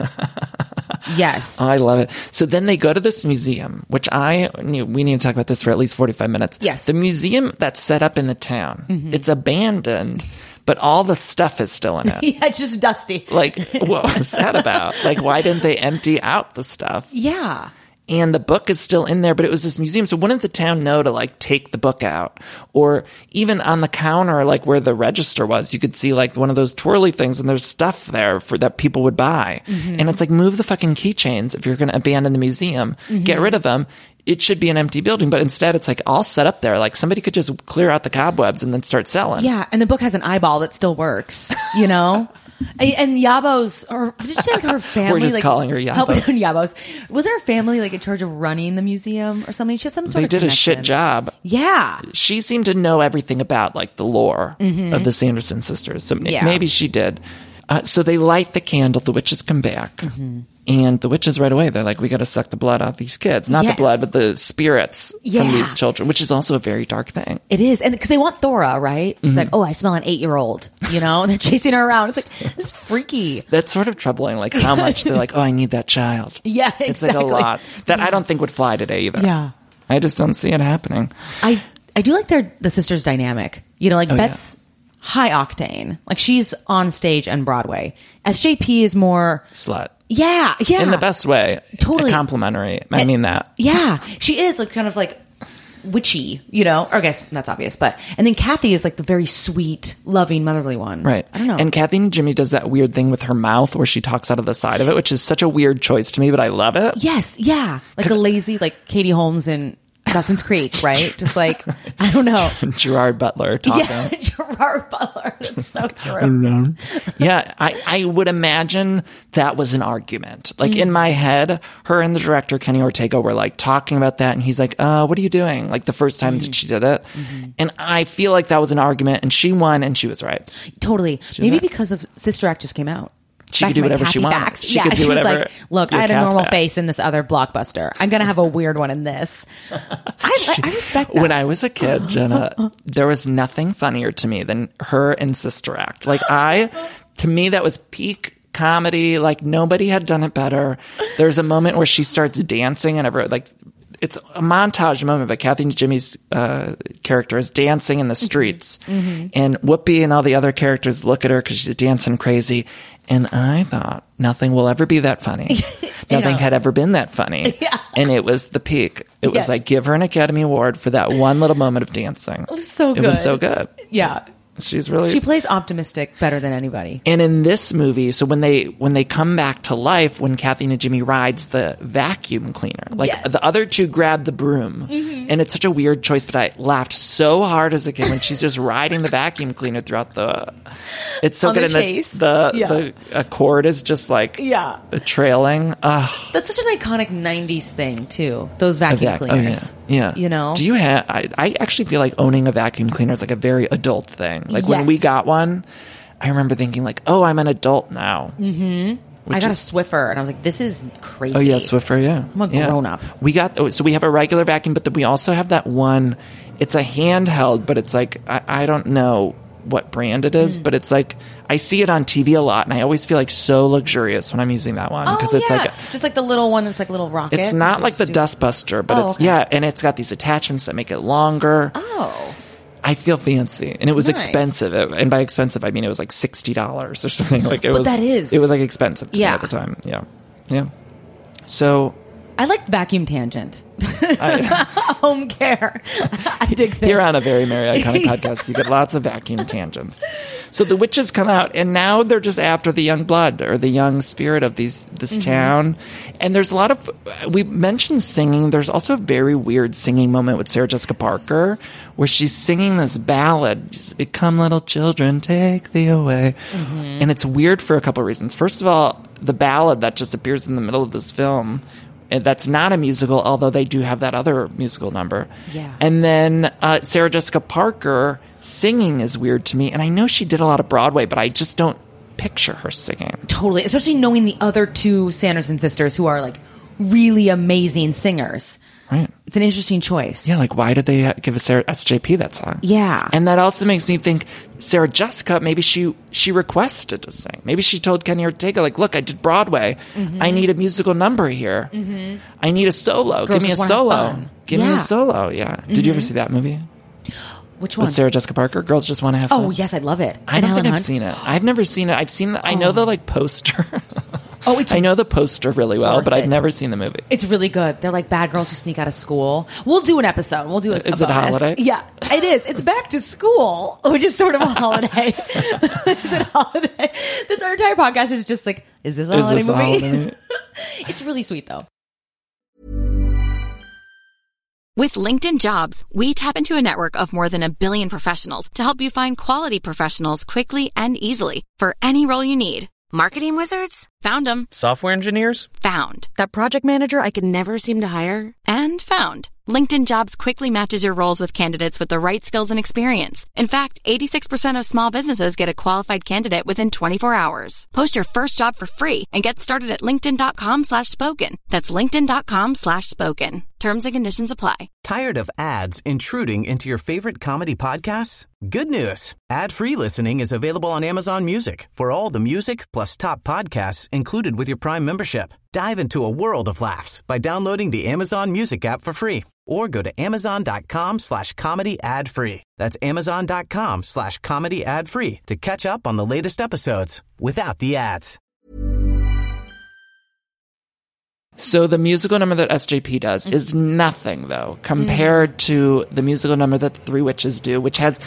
Yes. I love it. So then they go to this museum, which I we need to talk about this for at least forty-five minutes. Yes. The museum that's set up in the town, it's abandoned, but all the stuff is still in it. Yeah, it's just dusty. Like, what was that about? Like, why didn't they empty out the stuff? Yeah. And the book is still in there, but it was this museum. So wouldn't the town know to like take the book out? Or even on the counter, like where the register was, you could see like one of those twirly things and there's stuff there for that people would buy. Mm-hmm. And it's like, move the fucking keychains if you're going to abandon the museum, Mm-hmm. get rid of them. It should be an empty building, but instead it's like all set up there. Like somebody could just clear out the cobwebs and then start selling. Yeah. And the book has an eyeball that still works, you know? And and Yabo's, or did you say like her family? We're just like, calling her Yabos. helping- Yabos. Was her family like in charge of running the museum or something? She had some sort They of did a shit connection. job. Yeah. She seemed to know everything about like the lore of the Sanderson sisters. So m- Yeah. maybe she did. Uh, so they light the candle. The witches come back. Mm-hmm. And the witches right away, they're like, we got to suck the blood out of these kids. Not yes. the blood, but the spirits yeah. from these children, which is also a very dark thing. It is. And because they want Thora, right? Mm-hmm. Like, oh, I smell an eight-year-old, you know? And they're chasing her around. It's like, it's freaky. That's sort of troubling, like how much they're like, oh, I need that child. Yeah, exactly. It's like a lot. That yeah. I don't think would fly today either. Yeah. I just don't see it happening. I, I do like their the sisters' dynamic. You know, like oh, Beth's yeah. high octane. Like she's on stage and Broadway. S J P is more... Slut. Yeah, yeah. In the best way. Totally. Complimentary. I mean that. Yeah. She is like kind of like witchy, you know? Or I guess that's obvious. But and then Kathy is like the very sweet, loving, motherly one. Right. I don't know. And Kathy and Jimmy does that weird thing with her mouth where she talks out of the side of it, which is such a weird choice to me, but I love it. Yes, yeah. Like a lazy, like Katie Holmes in Dawson's Creek, right? Just like, I don't know. Gerard Butler talking. Yeah, Gerard Butler. That's so true. Yeah, I, I would imagine that was an argument. Like mm-hmm. in my head, her and the director, Kenny Ortega, were like talking about that. And he's like, uh, what are you doing? Like the first time mm-hmm. that she did it. Mm-hmm. And I feel like that was an argument and she won and she was right. Totally. She Maybe right. because of Sister Act just came out. She Back could do whatever Kathy she wanted. Facts. She yeah, could do she whatever. Was like, look, I had a Cat normal fact. face in this other blockbuster. I'm going to have a weird one in this. I, I respect that. When I was a kid, Jenna, there was nothing funnier to me than her and Sister Act. Like I, to me, that was peak comedy. Like nobody had done it better. There's a moment where she starts dancing and ever like, it's a montage moment, but Kathy and Jimmy's uh, character is dancing in the streets. Mm-hmm. And Whoopi and all the other characters look at her because she's dancing crazy. And I thought, nothing will ever be that funny. Nothing had ever been that funny. Yeah. And it was the peak. It was Yes. like, give her an Academy Award for that one little moment of dancing. It was so good. It was so good. Yeah. She's really... She plays optimistic better than anybody. And in this movie, so when they when they come back to life, when Kathy and Jimmy rides the vacuum cleaner, like Yes. the other two grab the broom, Mm-hmm. and it's such a weird choice. But I laughed so hard as a kid when she's just riding the vacuum cleaner throughout the. It's so On good, the and chase. the the, Yeah. the a chord is just like Yeah. trailing. Ugh. That's such an iconic nineties thing, too. Those vacuum Vac- cleaners. Oh, yeah. yeah. You know? Do you have, I, I actually feel like owning a vacuum cleaner is like a very adult thing. Like when Yes. we got one, I remember thinking like, oh, I'm an adult now. Mm-hmm. I got a Swiffer, and I was like, this is crazy. Oh, yeah, Swiffer, yeah. I'm a yeah. grown-up. We got, oh, so we have a regular vacuum, but then we also have that one, it's a handheld, but it's like, I, I don't know what brand it is, mm. but it's like, I see it on T V a lot, and I always feel like so luxurious when I'm using that one. Oh, Because it's yeah. like, just like the little one that's like a little rocket. it's not You like just the do- Dust Buster, but Oh, it's, okay. yeah, and it's got these attachments that make it longer. Oh. I feel fancy, and it was Nice. expensive. And by expensive, I mean it was like sixty dollars or something. Like it But was. that is- It was like expensive to Yeah. me at the time. Yeah, yeah. So I like Vacuum Tangent. I, Home care. I dig this. here on a very Merry Iconic podcast, you get lots of vacuum tangents. So the witches come out, and now they're just after the young blood or the young spirit of these this Mm-hmm. town. And there's a lot of we mentioned singing. There's also a very weird singing moment with Sarah Jessica Parker, where she's singing this ballad, "Come little children, take thee away," Mm-hmm. and it's weird for a couple of reasons. First of all, the ballad that just appears in the middle of this film. And that's not a musical, although they do have that other musical number. Yeah. And then uh, Sarah Jessica Parker singing is weird to me. And I know she did a lot of Broadway, but I just don't picture her singing. Totally. Especially knowing the other two Sanderson sisters who are like really amazing singers. Right. It's an interesting choice. Yeah, like why did they give a Sarah S J P that song? Yeah. And that also makes me think Sarah Jessica, maybe she she requested to sing. Maybe she told Kenny Ortega, like, look, I did Broadway. Mm-hmm. I need a musical number here. Mm-hmm. I need a solo. Girls Give me a just wanna have solo. fun. Give me Yeah. a solo. Yeah. Did you ever see that movie? Which one? With Sarah Jessica Parker? Girls Just Want to Have Fun? Oh, yes, I love it. I And don't Helen think I've Hunt? seen it. I've never seen it. I've seen the, I know the like poster. Oh, it's I know the poster really well, worth but I've it. never seen the movie. It's really good. They're like bad girls who sneak out of school. We'll do an episode. We'll do a, Is a it a bonus. holiday? Yeah, it is. It's back to school, which is sort of a holiday. Is it a holiday? This our entire podcast is just like, is this a Is holiday this a movie? holiday? It's really sweet though. With LinkedIn Jobs, we tap into a network of more than a billion professionals to help you find quality professionals quickly and easily for any role you need. Marketing wizards? Found them. Software engineers? Found. That project manager I could never seem to hire? And found. LinkedIn Jobs quickly matches your roles with candidates with the right skills and experience. In fact, eighty-six percent of small businesses get a qualified candidate within twenty-four hours. Post your first job for free and get started at linkedin.com slash spoken. That's linkedin.com slash spoken. Terms and conditions apply. Tired of ads intruding into your favorite comedy podcasts? Good news. Ad-free listening is available on Amazon Music for all the music plus top podcasts included with your Prime membership. Dive into a world of laughs by downloading the Amazon Music app for free or go to amazon.com slash comedy ad free. That's amazon.com slash comedy ad free to catch up on the latest episodes without the ads. So the musical number that S J P does mm-hmm. is nothing, though, compared mm-hmm. to the musical number that the Three Witches do, which has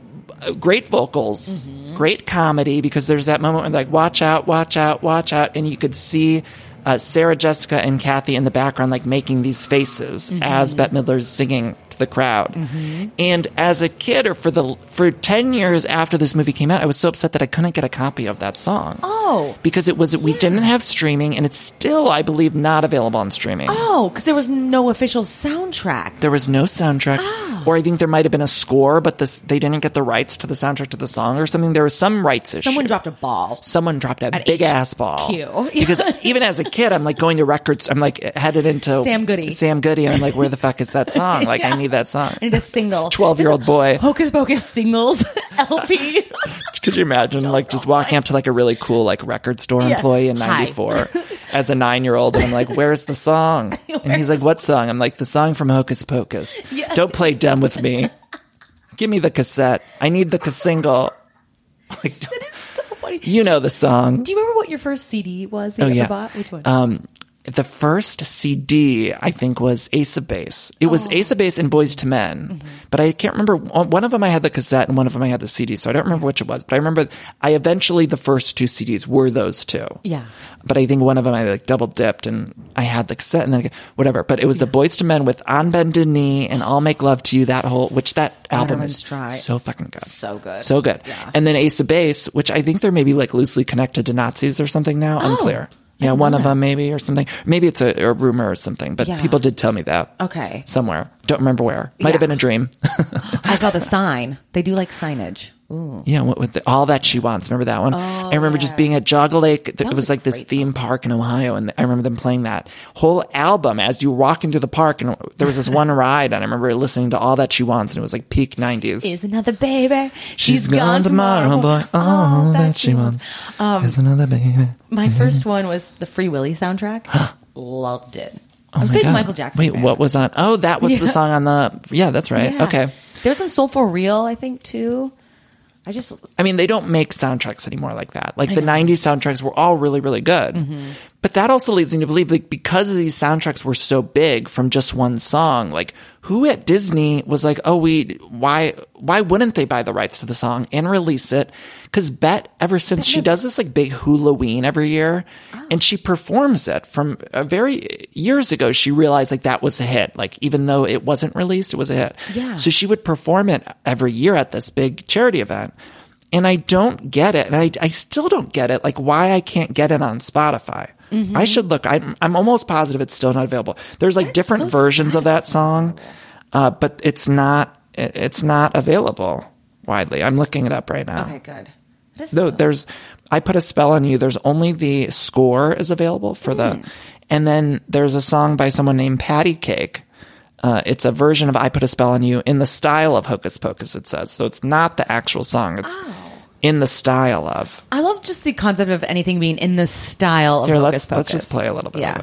great vocals, mm-hmm. great comedy, because there's that moment where they're like, watch out, watch out, watch out, and you could see uh, Sarah Jessica and Kathy in the background like making these faces mm-hmm. as Bette Midler's singing to the crowd. Mm-hmm. And as a kid, or for the for ten years after this movie came out, I was so upset that I couldn't get a copy of that song. Oh. Because it was we yeah. didn't have streaming, and it's still, I believe, not available on streaming. Oh, because there was no official soundtrack. There was no soundtrack. Oh. Or I think there might have been a score, but this, they didn't get the rights to the soundtrack to the song or something. There was some rights issue. Someone dropped a ball. Someone dropped a At big-ass ball. Q. Because even as a kid, I'm like going to records. I'm like headed into Sam Goody. Sam Goody. And I'm like, where the fuck is that song? Like, yeah. I need that song. I need a single. twelve-year-old boy. Hocus Pocus singles L P. Could you imagine, like, just walking up to, like, a really cool, like, record store yeah. employee in ninety-four as a nine-year-old, and I'm like, where's the song? And he's like, what song? I'm like, the song from Hocus Pocus. Yeah. Don't play dumb with me. Give me the cassette. I need the single. Like, that is so funny. You know the song. Do you remember what your first C D was that oh, you yeah. ever bought? Which one? Um, the first C D, I think, was Ace of Base. It was oh. Ace of Base and Boys to Men. Mm-hmm. But I can't remember. One of them I had the cassette and one of them I had the C D. So I don't remember which it was. But I remember I eventually, the first two C Ds were those two. Yeah. But I think one of them I like double dipped and I had the cassette and then I, whatever. But it was yeah. the Boys to Men with On Bended Knee and I'll Make Love to You, that whole, which that album is try. so fucking good. So good. So good. Yeah. And then Ace of Base, which I think they're maybe like loosely connected to Nazis or something now. Oh. Unclear. Yeah, one of them maybe or something. Maybe it's a, a rumor or something, but yeah. people did tell me that. Okay. Somewhere. Don't remember where. Might yeah. have been a dream. I saw the sign. They do like signage. Ooh. Yeah, what, with the, All That She Wants. Remember that one? Oh, I remember yeah. just being at Jogga Lake. It was was like this theme song. park in Ohio, and I remember them playing that whole album as you were walking through the park, and there was this one ride, and I remember listening to All That She Wants, and it was like peak nineties. Is another baby. She's, She's gone, gone tomorrow, tomorrow, boy. All, all that, that she wants, wants. Um, is another baby. My first one was the Free Willy soundtrack. Loved it. Oh I was my big God. Michael Jackson Wait, fan. what was on? Oh, that was yeah. the song on the. Yeah, that's right. Yeah. Okay. There was some Soul for Real, I think, too. I just. I mean, they don't make soundtracks anymore like that. Like the nineties soundtracks were all really, really good. Mm-hmm. But that also leads me to believe, like, because these soundtracks were so big from just one song, like, who at Disney was like, oh, we, why, why wouldn't they buy the rights to the song and release it? Because Bette, ever since she does this like big Halloween every year, oh. and she performs it from a very years ago, she realized like that was a hit. Like, even though it wasn't released, it was a hit. Yeah. So she would perform it every year at this big charity event. And I don't get it. And I, I still don't get it. Like, why I can't get it on Spotify. Mm-hmm. I should look. I'm, I'm almost positive it's still not available. There's like That's different so versions sad. of that song, uh, but it's not, it's not available widely. I'm looking it up right now. Okay, good. Though there's, I Put a Spell on You. There's only the score is available for mm. the, and then there's a song by someone named Patty Cake. Uh, it's a version of I Put a Spell on You in the style of Hocus Pocus, it says. So it's not the actual song. It's oh. in the style of. I love just the concept of anything being in the style of Here, Hocus let's, Pocus. let's just play a little bit yeah. of it.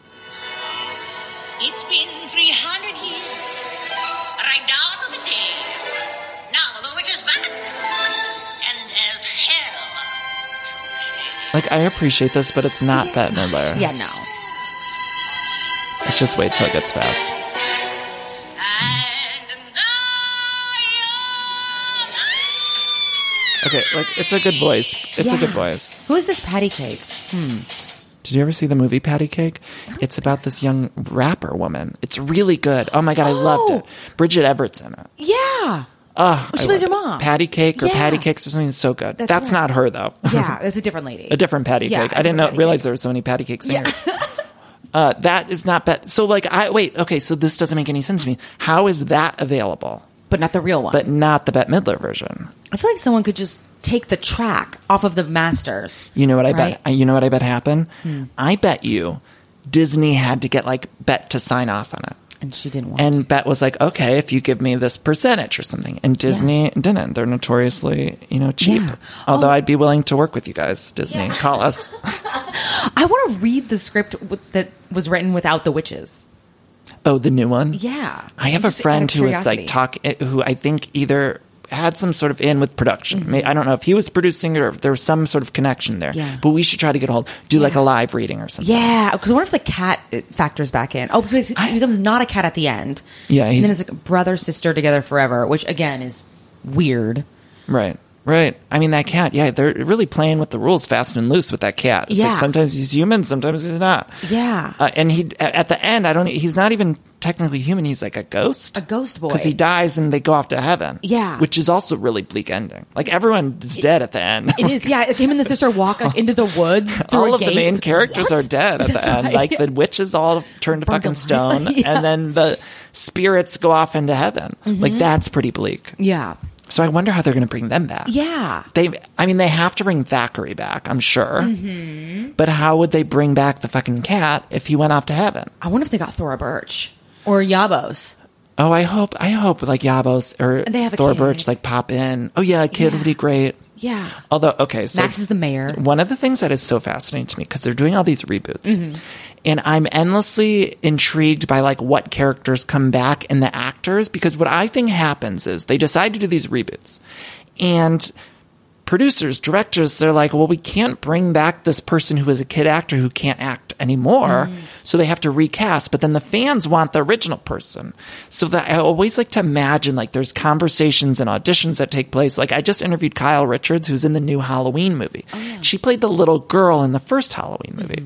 It's been three hundred years, right down to the day. Now the witch is back, and there's hell to pay. Like, I appreciate this, but it's not Bette Midler. Yeah, no. Let's just wait till it gets fast. Okay, like, it's a good voice. It's yeah. a good voice. Who is this Patty Cake? Hmm. Did you ever see the movie Patty Cake? It's about this young rapper woman. It's really good. Oh my God, I Oh. loved it. Bridget Everett's in it. Yeah. Uh, Oh, she plays your mom. Patty Cake or Yeah. Patty Cakes or something. It's so good. That's, That's not her, though. Yeah, it's a different lady. A different Patty Yeah, Cake. a I didn't know different realize Patty there were so many Patty Cake singers. uh, that is not bad. So, like, I wait. Okay, so this doesn't make any sense to me. How is that available? But not the real one. But not the Bette Midler version. I feel like someone could just take the track off of the masters. You know what I right? bet? You know what I bet happened? Hmm. I bet you Disney had to get like Bette to sign off on it. And she didn't want And Bette was like, okay, if you give me this percentage or something. And Disney didn't. They're notoriously, you know, cheap. Yeah. Although Oh. I'd be willing to work with you guys, Disney. Call us. I want to read the script with, that was written without the witches. Oh, the new one? Yeah. I have a Just out friend of who was like curiosity. talk, who I think either had some sort of in with production. Mm-hmm. May I don't know if he was producing it or if there was some sort of connection there. Yeah. But we should try to get a hold, do like a live reading or something. Yeah, because what if the cat uh, factors back in? Oh, because he becomes not a cat at the end. Yeah, and he's- then it's like brother sister together forever, which again is weird. Right. Right. I mean, that cat, yeah, they're really playing with the rules fast and loose with that cat. It's Yeah. like sometimes he's human, sometimes he's not. Yeah, Uh, and he, at the end, I don't, he's not even technically human. He's like a ghost. a ghost boy. Because he dies and they go off to heaven. Yeah. Which is also really bleak ending. Like everyone is dead at the end. It is, yeah. Him and the sister walk like, into the woods. Through all a of the gate. main characters What? are dead at That's the end. right. Like the witches all turn to Burned fucking alive. stone, Yeah. and then the spirits go off into heaven. Like Mhm. that's pretty bleak. Yeah, So I wonder how they're going to bring them back. yeah. They, I mean, they have to bring Thackeray back, I'm sure. Mm-hmm. But how would they bring back the fucking cat if he went off to heaven? I wonder if they got Thora Birch or Yabos. Oh, I hope, I hope like Yabos or And they have a Thor kid. Birch like pop in. Oh yeah, a kid Yeah. would be great. Yeah. Although, okay, so Max is the mayor. One of the things that is so fascinating to me because they're doing all these reboots, Mhm. and I'm endlessly intrigued by like what characters come back and the actors. Because what I think happens is they decide to do these reboots, and producers, directors, they're like, well, we can't bring back this person who is a kid actor who can't act anymore. Mm. So they have to recast. But then the fans want the original person. So that I always like to imagine like there's conversations and auditions that take place. Like I just interviewed Kyle Richards, who's in the new Halloween movie. She played the little girl in the first Halloween movie.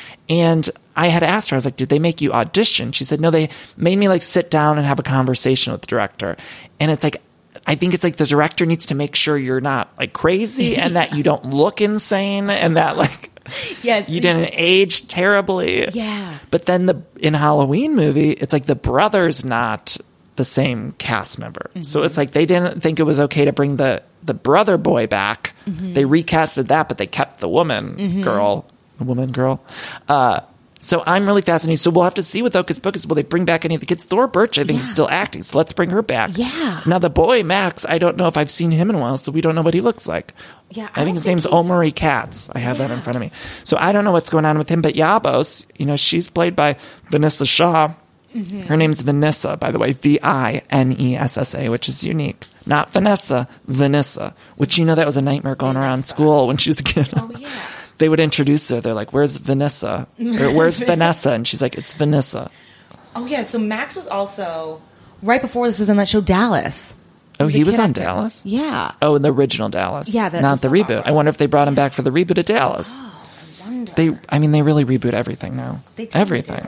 And I had asked her, I was like, did they make you audition? She said, no, they made me like sit down and have a conversation with the director. And it's like, I think it's like the director needs to make sure you're not like crazy and that you don't look insane and that like Yes. you didn't age terribly. Yeah. But then the in Halloween movie, it's like the brother's not the same cast member. So it's like they didn't think it was okay to bring the the brother boy back. Mhm. They recasted that, but they kept the woman Mhm. girl, the woman girl. Uh So I'm really fascinated. So we'll have to see with Hocus Pocus. Will they bring back any of the kids? Thor Birch, I think, is still acting. So let's bring her back. Yeah. Now the boy Max, I don't know if I've seen him in a while, so we don't know what he looks like. Yeah, I, think his name's Omari Katz. I have that in front of me. So I don't know what's going on with him. But Yabos, you know, she's played by Vanessa Shaw. Mhm. Her name's Vanessa, by the way, V I N E S S A, which is unique. Not Vanessa, Vanessa, which, you know, that was a nightmare going around school when she was a kid. Oh, yeah. They would introduce her. They're like, where's Vanessa? Or where's Vanessa? And she's like, it's Vanessa. Oh yeah, so Max was also right before this was in that show Dallas. Oh, The he was kid on actor. Dallas? Yeah. Oh, in the original Dallas. Yeah, the- Not the the soap reboot. I wonder if they brought him back for the reboot of Dallas. Oh, I wonder. They, I mean, they really reboot everything now. They totally Everything.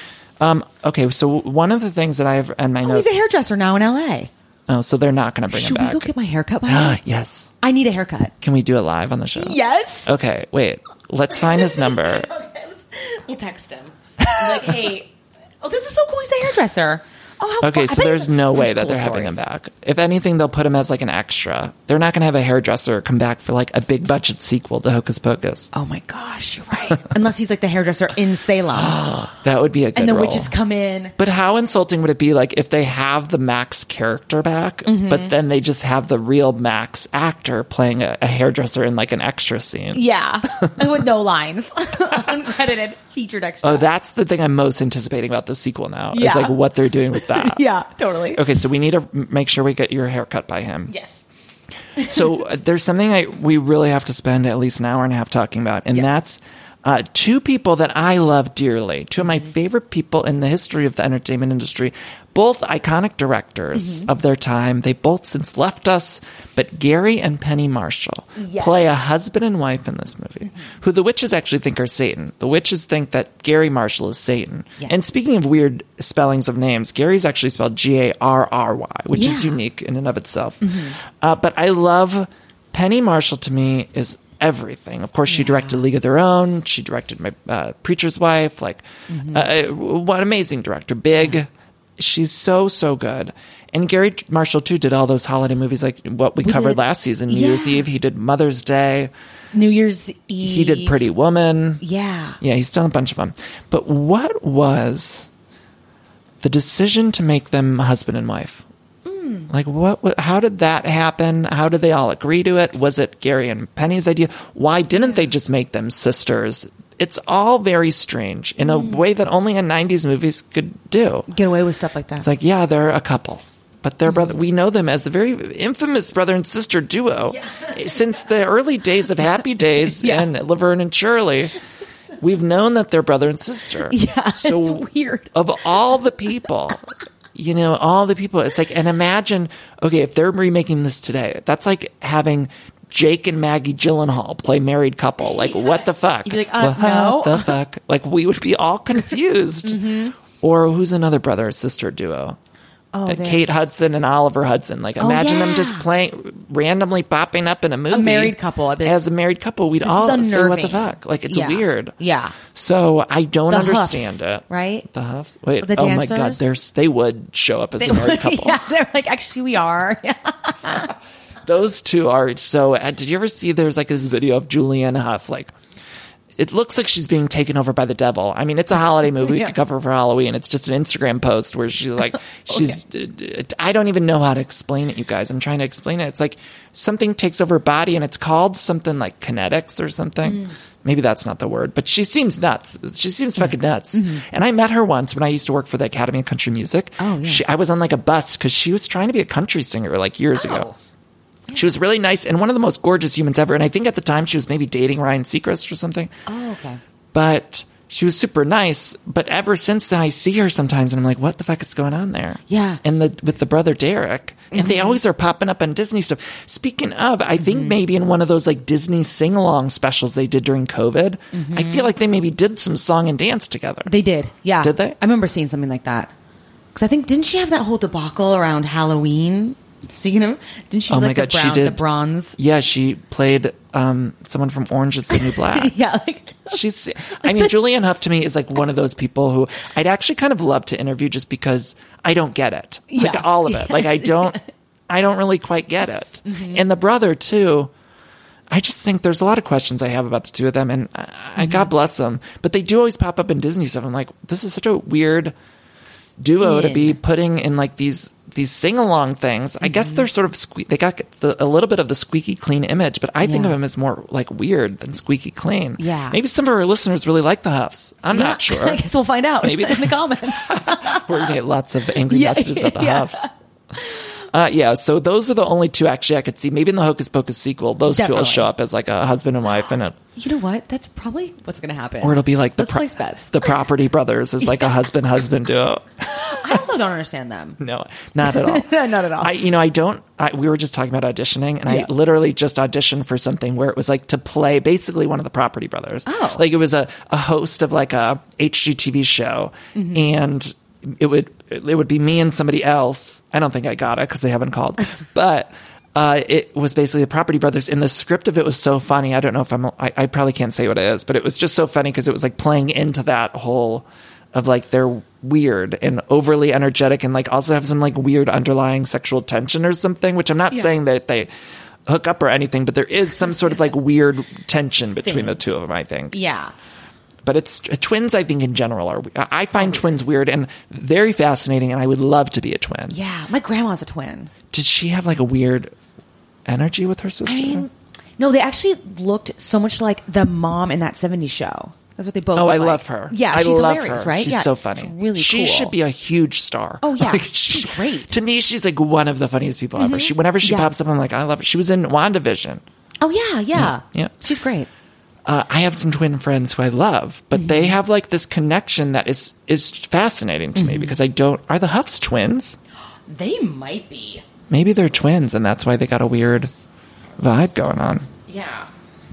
Um, okay, so one of the things that I have in my Oh, notes. he's a hairdresser now in L A. Oh, so they're not going to bring Should him we back. go get my haircut by him? Yes. I need a haircut. Can we do it live on the show? Yes. Okay, wait. Let's find his number. We'll text him. I'm like, hey, oh, this is so cool. He's a hairdresser. Oh, how Okay, fun. I so bet there's he's- no he way has that cool they're having him stories. back. If anything, they'll put him as like an extra. They're not going to have a hairdresser come back for like a big budget sequel to Hocus Pocus. Oh my gosh, you're right. Unless he's like the hairdresser in Salem. That would be a good And the role. witches come in. But how insulting would it be like if they have the Max character back, Mhm. but then they just have the real Max actor playing a, a hairdresser in like an extra scene? Yeah. And with no lines. Uncredited featured extra. Oh, that's the thing I'm most anticipating about the sequel now. Yeah. Is like what they're doing with that. Yeah, totally. Okay, so we need to m- make sure we get your haircut by him. Yes. So uh, there's something I, we really have to spend at least an hour and a half talking about, and that's uh, two people that I love dearly, two of my favorite people in the history of the entertainment industry, both iconic directors Mhm. of their time. They both since left us, but Gary and Penny Marshall Yes. play a husband and wife in this movie, who the witches actually think are Satan. The witches think that Gary Marshall is Satan. Yes. And speaking of weird spellings of names, Gary's actually spelled G A R R Y, which is Yeah. unique in and of itself. Mhm. Uh, but I love Penny Marshall. To me is everything. Of course, she directed League of Their Own. She directed my uh, Preacher's Wife. Like, Mhm. uh, what an amazing director. Big. She's so, so good. And Gary Marshall, too, did all those holiday movies like what we, We covered did- last season, New Year's Yeah. Eve. He did Mother's Day. New Year's Eve. He did Pretty Woman. Yeah. Yeah, he's done a bunch of them. But what was the decision to make them husband and wife? Like, what, what? How did that happen? How did they all agree to it? Was it Gary and Penny's idea? Why didn't they just make them sisters? It's all very strange in a way that only in nineties movies could do. Get away with stuff like that. It's like, yeah, they're a couple, but they're brother. We know them as a very infamous brother and sister duo since the early days of Happy Days and Laverne and Shirley. We've known that they're brother and sister. Yeah, so it's weird. Of all the people, you know, all the people, it's like, and imagine, okay, if they're remaking this today, that's like having Jake and Maggie Gyllenhaal play married couple. Like, what the fuck? You'd be like, uh, what no. the fuck? Like, we would be all confused. Mhm. Or who's another brother or sister duo? Oh, Uh, there's- Kate Hudson and Oliver Hudson. Like, Oh, imagine them yeah. just playing, randomly popping up in a movie. married couple. I'd be like, As a married couple, we'd this all is say, what the unnerving. fuck? Like, it's Yeah. weird. Yeah. So I don't The understand Huffs, it. right? The Huffs? Wait, The oh my God, dancers? there's, they would show up as They a married would- couple. Yeah, they're like, actually, we are. Yeah. Those two are so. Uh, did you ever see? There's like this video of Julianne Hough. Like, it looks like she's being taken over by the devil. I mean, it's a holiday movie. Yeah. We could cover for Halloween. It's just an Instagram post where she's like, she's. uh, I don't even know how to explain it, you guys. I'm trying to explain it. It's like something takes over her body, and it's called something like kinetics or something. Mm. Maybe that's not the word, but she seems nuts. She seems fucking nuts. Mm-hmm. And I met her once when I used to work for the Academy of Country Music. Oh, yeah. She, I was on like a bus because she was trying to be a country singer like years ago. She was really nice and one of the most gorgeous humans ever. And I think at the time she was maybe dating Ryan Seacrest or something. Oh, okay. But she was super nice. But ever since then, I see her sometimes and I'm like, what the fuck is going on there? Yeah. And the with the brother Derek. And they always are popping up on Disney stuff. Speaking of, I think maybe in one of those like Disney sing-along specials they did during COVID, I feel like they maybe did some song and dance together. They did. Yeah. Did they? I remember seeing something like that. Because I think, didn't she have that whole debacle around Halloween? So, you know, didn't she Oh do, my like the God, she brown, did. the bronze? Yeah, she played um, someone from Orange is the New Black. Yeah. Like, She's, I mean, Julianne Hough to me is like one of those people who I'd actually kind of love to interview just because I don't get it. Like Yeah. all of it. Like I don't, I don't really quite get it. And the brother too, I just think there's a lot of questions I have about the two of them and I, I God bless them, but they do always pop up in Disney stuff. I'm like, this is such a weird duo to be putting in like these, these sing-along things. I guess they're sort of sque- they got the, a little bit of the squeaky clean image, but I think Yeah. of them as more like weird than squeaky clean. Yeah. Maybe some of our listeners really like the Huffs. I'm yeah. not sure. I guess we'll find out Maybe- in the comments. We're going to get lots of angry Yeah, messages about the yeah. Huffs. Uh, yeah, so those are the only two actually I could see. Maybe in the Hocus Pocus sequel, those two will Definitely. show up as like a husband and wife in it. You know what? That's probably what's going to happen. Or it'll be like the, Let's place bets. the Property Brothers is like a husband-husband duo. I also don't understand them. No, not at all. Not at all. I, you know, I don't. I, we were just talking about auditioning, and Yeah. I literally just auditioned for something where it was like to play basically one of the Property Brothers. Oh. Like it was a, a host of like a H G T V show, Mm-hmm. and it would it would be me and somebody else. I don't think I got it because they haven't called, but. Uh, it was basically the Property Brothers, and the script of it was so funny. I don't know if I'm, I, I probably can't say what it is, but it was just so funny because it was like playing into that whole of like they're weird and overly energetic and like also have some like weird underlying sexual tension or something, which I'm not Yeah. saying that they hook up or anything, but there is some sort of like weird tension between Thing. the two of them, I think. Yeah. But it's twins, I think in general are, I find twins weird and very fascinating, and I would love to be a twin. Yeah. My grandma's a twin. Did she have like a weird energy with her sister? I mean, no, they actually looked so much like the mom in that seventies show. That's what they both Oh, look I like. love her. Yeah, I she's love hilarious, her. right? She's yeah, so funny. she's really she cool. should be a huge star. Oh, yeah. Like, She's great. To me, she's like one of the funniest people ever. She, whenever she Yeah. pops up, I'm like, I love her. She was in WandaVision. Oh, yeah, yeah. Yeah. She's great. Uh, I have some twin friends who I love, but Mm-hmm. they have like this connection that is is fascinating to me Mm-hmm. because I don't. Are the Huffs twins? They might be. Maybe they're twins, and that's why they got a weird vibe going on. Yeah.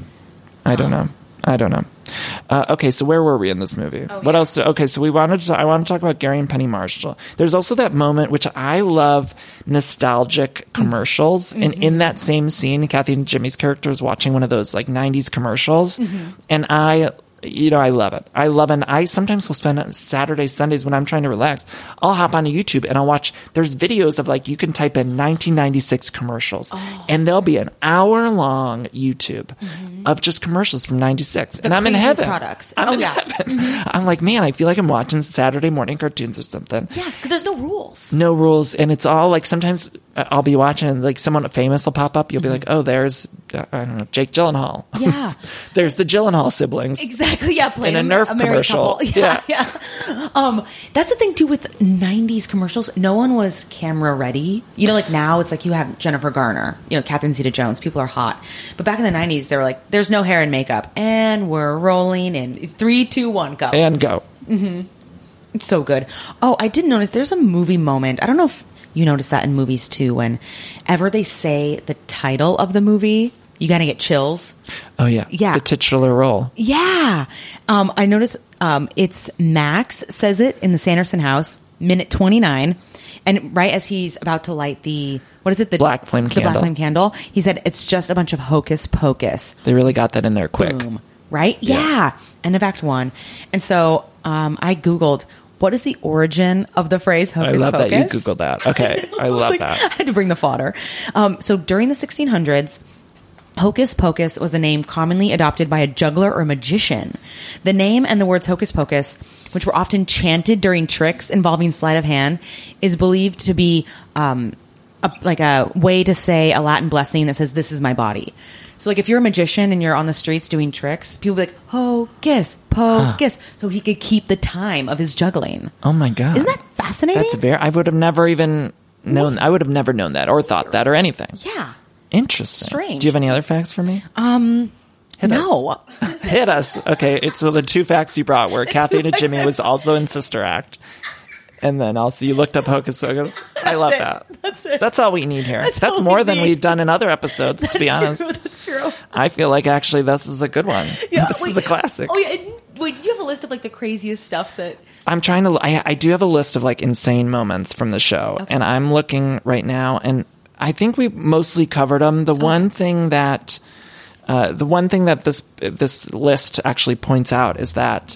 I don't know. I don't know. Uh, okay, so where were we in this movie? Oh, what yeah. else? Did, okay, so we wanted to. I want to talk about Gary and Penny Marshall. There's also that moment which I love, nostalgic commercials, Mm-hmm. and in that same scene, Kathy and Jimmy's character is watching one of those like nineties commercials, Mm-hmm. and I. You know, I love it. I love it. And I sometimes will spend Saturdays, Sundays when I'm trying to relax. I'll hop onto YouTube and I'll watch. There's videos of like, you can type in nineteen ninety-six commercials Oh. and there'll be an hour long YouTube of just commercials from ninety-six. And I'm in craziest heaven. products. I'm Oh, in yeah. heaven. I'm like, man, I feel like I'm watching Saturday morning cartoons or something. Yeah, because there's no rules. No rules. And it's all like, sometimes uh, I'll be watching and like someone famous will pop up. You'll be like, oh, there's, uh, I don't know, Jake Gyllenhaal. Yeah. There's the Gyllenhaal siblings. Exactly. Yeah, playing In a Nerf a married commercial. couple. Yeah, yeah. Um, that's the thing too with nineties commercials. No one was camera ready. You know, like now it's like you have Jennifer Garner, you know, Catherine Zeta-Jones. People are hot, but back in the nineties, they were like, "There's no hair and makeup, and we're rolling in it's three, two, one, go." And go. Mm-hmm. It's so good. Oh, I did notice there's a movie moment. I don't know if you notice that in movies too. Whenever they say the title of the movie, you kind of get chills. Oh, yeah. Yeah. The titular role. Yeah. Um, I noticed um, it's Max says it in the Sanderson house, minute twenty-nine. And right as he's about to light the, what is it? The Black flame the candle. black flame candle. He said, it's just a bunch of hocus pocus. They really got that in there quick. Boom. Right? Yeah. Yeah. End of act one. And so um, I Googled, what is the origin of the phrase hocus I love pocus? that you Googled that. Okay. I, I was love like, that. I had to bring the fodder. Um, so during the sixteen hundreds, hocus pocus was a name commonly adopted by a juggler or magician. The name and the words hocus pocus, which were often chanted during tricks involving sleight of hand, is believed to be um, a, like a way to say a Latin blessing that says, "This is my body." So, like, if you're a magician and you're on the streets doing tricks, people be like, hocus pocus, so he could keep the time of his juggling. Oh, my God. Isn't that fascinating? That's very, I would have never even known, I would have never known that or thought that or anything. Yeah. Interesting. Strange. Do you have any other facts for me? Um, Hit no. us. Hit us. Okay, it's so the two facts you brought were Kathy and Jimmy was also in Sister Act. And then also you looked up Hocus Pocus. I love it. that. That's it. That's all we need here. That's That's, all more we than need. we've done in other episodes, to be That's honest. true. That's true. I feel like actually this is a good one. Yeah, this wait, is a classic. Oh, yeah. and- Wait, did you have a list of like the craziest stuff that. I'm trying to. I, I do have a list of like insane moments from the show, Okay. and I'm looking right now, and I think we mostly covered them. The one thing that, uh, the one thing that this this list actually points out is that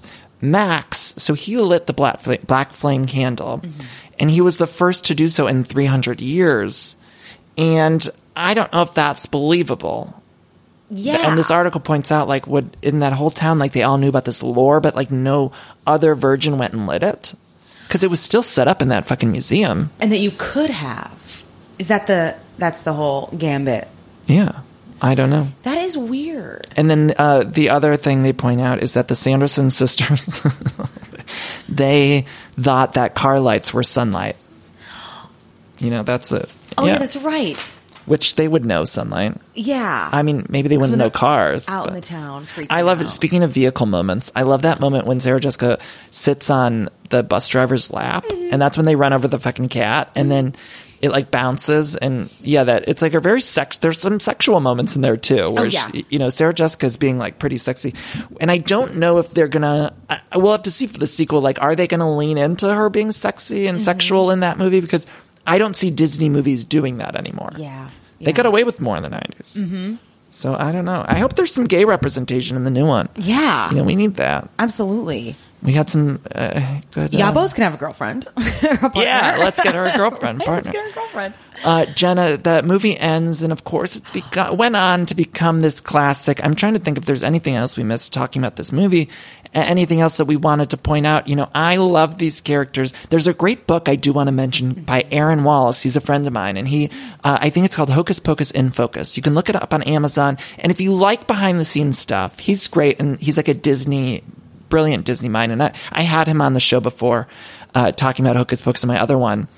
Max. So he lit the black fl- black flame candle, Mm-hmm. and he was the first to do so in three hundred years, and I don't know if that's believable. Yeah. And this article points out, like, would in that whole town, like, they all knew about this lore, but, like, no other virgin went and lit it? Because it was still set up in that fucking museum. And that you could have. Is that the. That's the whole gambit. Yeah. I don't know. That is weird. And then uh, the other thing they point out is that the Sanderson sisters, they thought that car lights were sunlight. You know, that's it. Oh, yeah, that's right. Which they would know sunlight. Yeah. I mean, maybe they wouldn't when know they're cars. Out in but- the town. Freaking I love out. it. Speaking of vehicle moments, I love that moment when Sarah Jessica sits on the bus driver's lap, Mm-hmm. and that's when they run over the fucking cat, and then it like bounces, and yeah, that it's like a very sex. There's some sexual moments in there too, where Oh, yeah. she, you know, Sarah Jessica's being like pretty sexy, and I don't know if they're gonna. I, I will have to see for the sequel. Like, are they gonna lean into her being sexy and Mm-hmm. sexual in that movie? Because I don't see Disney movies doing that anymore. Yeah. They yeah. got away with more in the nineties. Mm-hmm. So I don't know. I hope there's some gay representation in the new one. Yeah. You know, we need that. Absolutely. We got some uh, good. Uh, Yabos can have a girlfriend. Or a partner. Yeah, let's get her a girlfriend, Let's partner. get her a girlfriend. Uh, Jenna, the movie ends, and of course, it's begun, went on to become this classic. I'm trying to think if there's anything else we missed talking about this movie. A- Anything else that we wanted to point out? You know, I love these characters. There's a great book I do want to mention by Aaron Wallace. He's a friend of mine, and he, uh, I think it's called Hocus Pocus in Focus. You can look it up on Amazon. And if you like behind the scenes stuff, he's great, and he's like a Disney, brilliant Disney mind. And I, I had him on the show before, uh, talking about Hocus Pocus and my other one.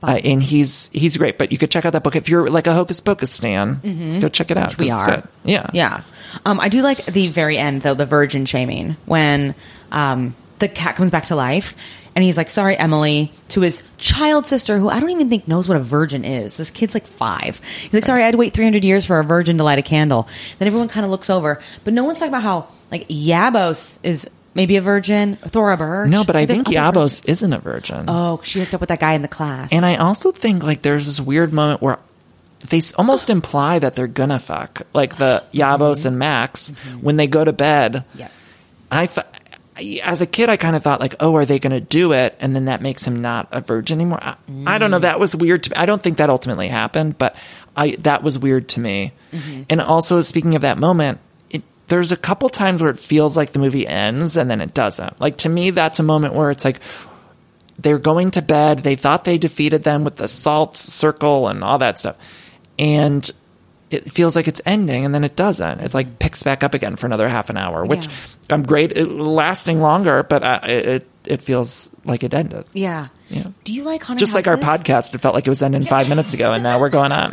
Uh, and he's he's great. But you could check out that book. If you're like a Hocus Pocus stan, Mhm. go check it out. Which we 'cause are. it's good. Yeah. Yeah. Um, I do like the very end, though, the virgin shaming, when um, the cat comes back to life. And he's like, sorry, Emily, to his child sister, who I don't even think knows what a virgin is. This kid's like five. He's like, sorry, I had to wait three hundred years for a virgin to light a candle. Then everyone kind of looks over. But no one's talking about how, like, Yabos is maybe a virgin. Thora Birch. No, but I There's think other Yabos virgins. isn't a virgin. Oh, she hooked up with that guy in the class. And I also think like there's this weird moment where they s- almost imply that they're gonna fuck, like the Yabos and Max when they go to bed. Yep. I, th- as a kid, I kind of thought like, oh, are they gonna do it? And then that makes him not a virgin anymore. I, I don't know. That was weird to me. I don't think that ultimately happened, but I that was weird to me. Mm-hmm. And also, speaking of that moment. It, there's a couple times where it feels like the movie ends and then it doesn't. Like to me, that's a moment where it's like, they're going to bed. They thought they defeated them with the salt circle and all that stuff. And it feels like it's ending, and then it doesn't. It like picks back up again for another half an hour, which Yeah. I'm great. It, lasting longer, but uh, it, it it feels like it ended. Yeah. Yeah. Do you like haunted Just like our houses? podcast, it felt like it was ending five minutes ago, and now we're going on.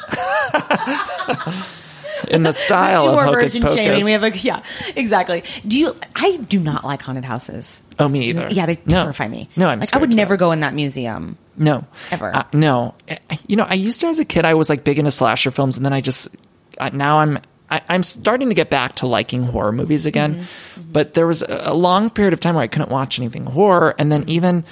In the style of More Hocus virgin Pocus. shaming. We have like, yeah, exactly. Do you? I do not like haunted houses. Oh, me either. Yeah, they No. terrify me. No, I'm like I scared would to never go in that museum. No. Ever. Uh, no. I- You know, I used to, as a kid, I was like big into slasher films, and then I just, uh, now I'm, I, I'm starting to get back to liking horror movies again. Mm-hmm. But there was a, a long period of time where I couldn't watch anything horror, and then even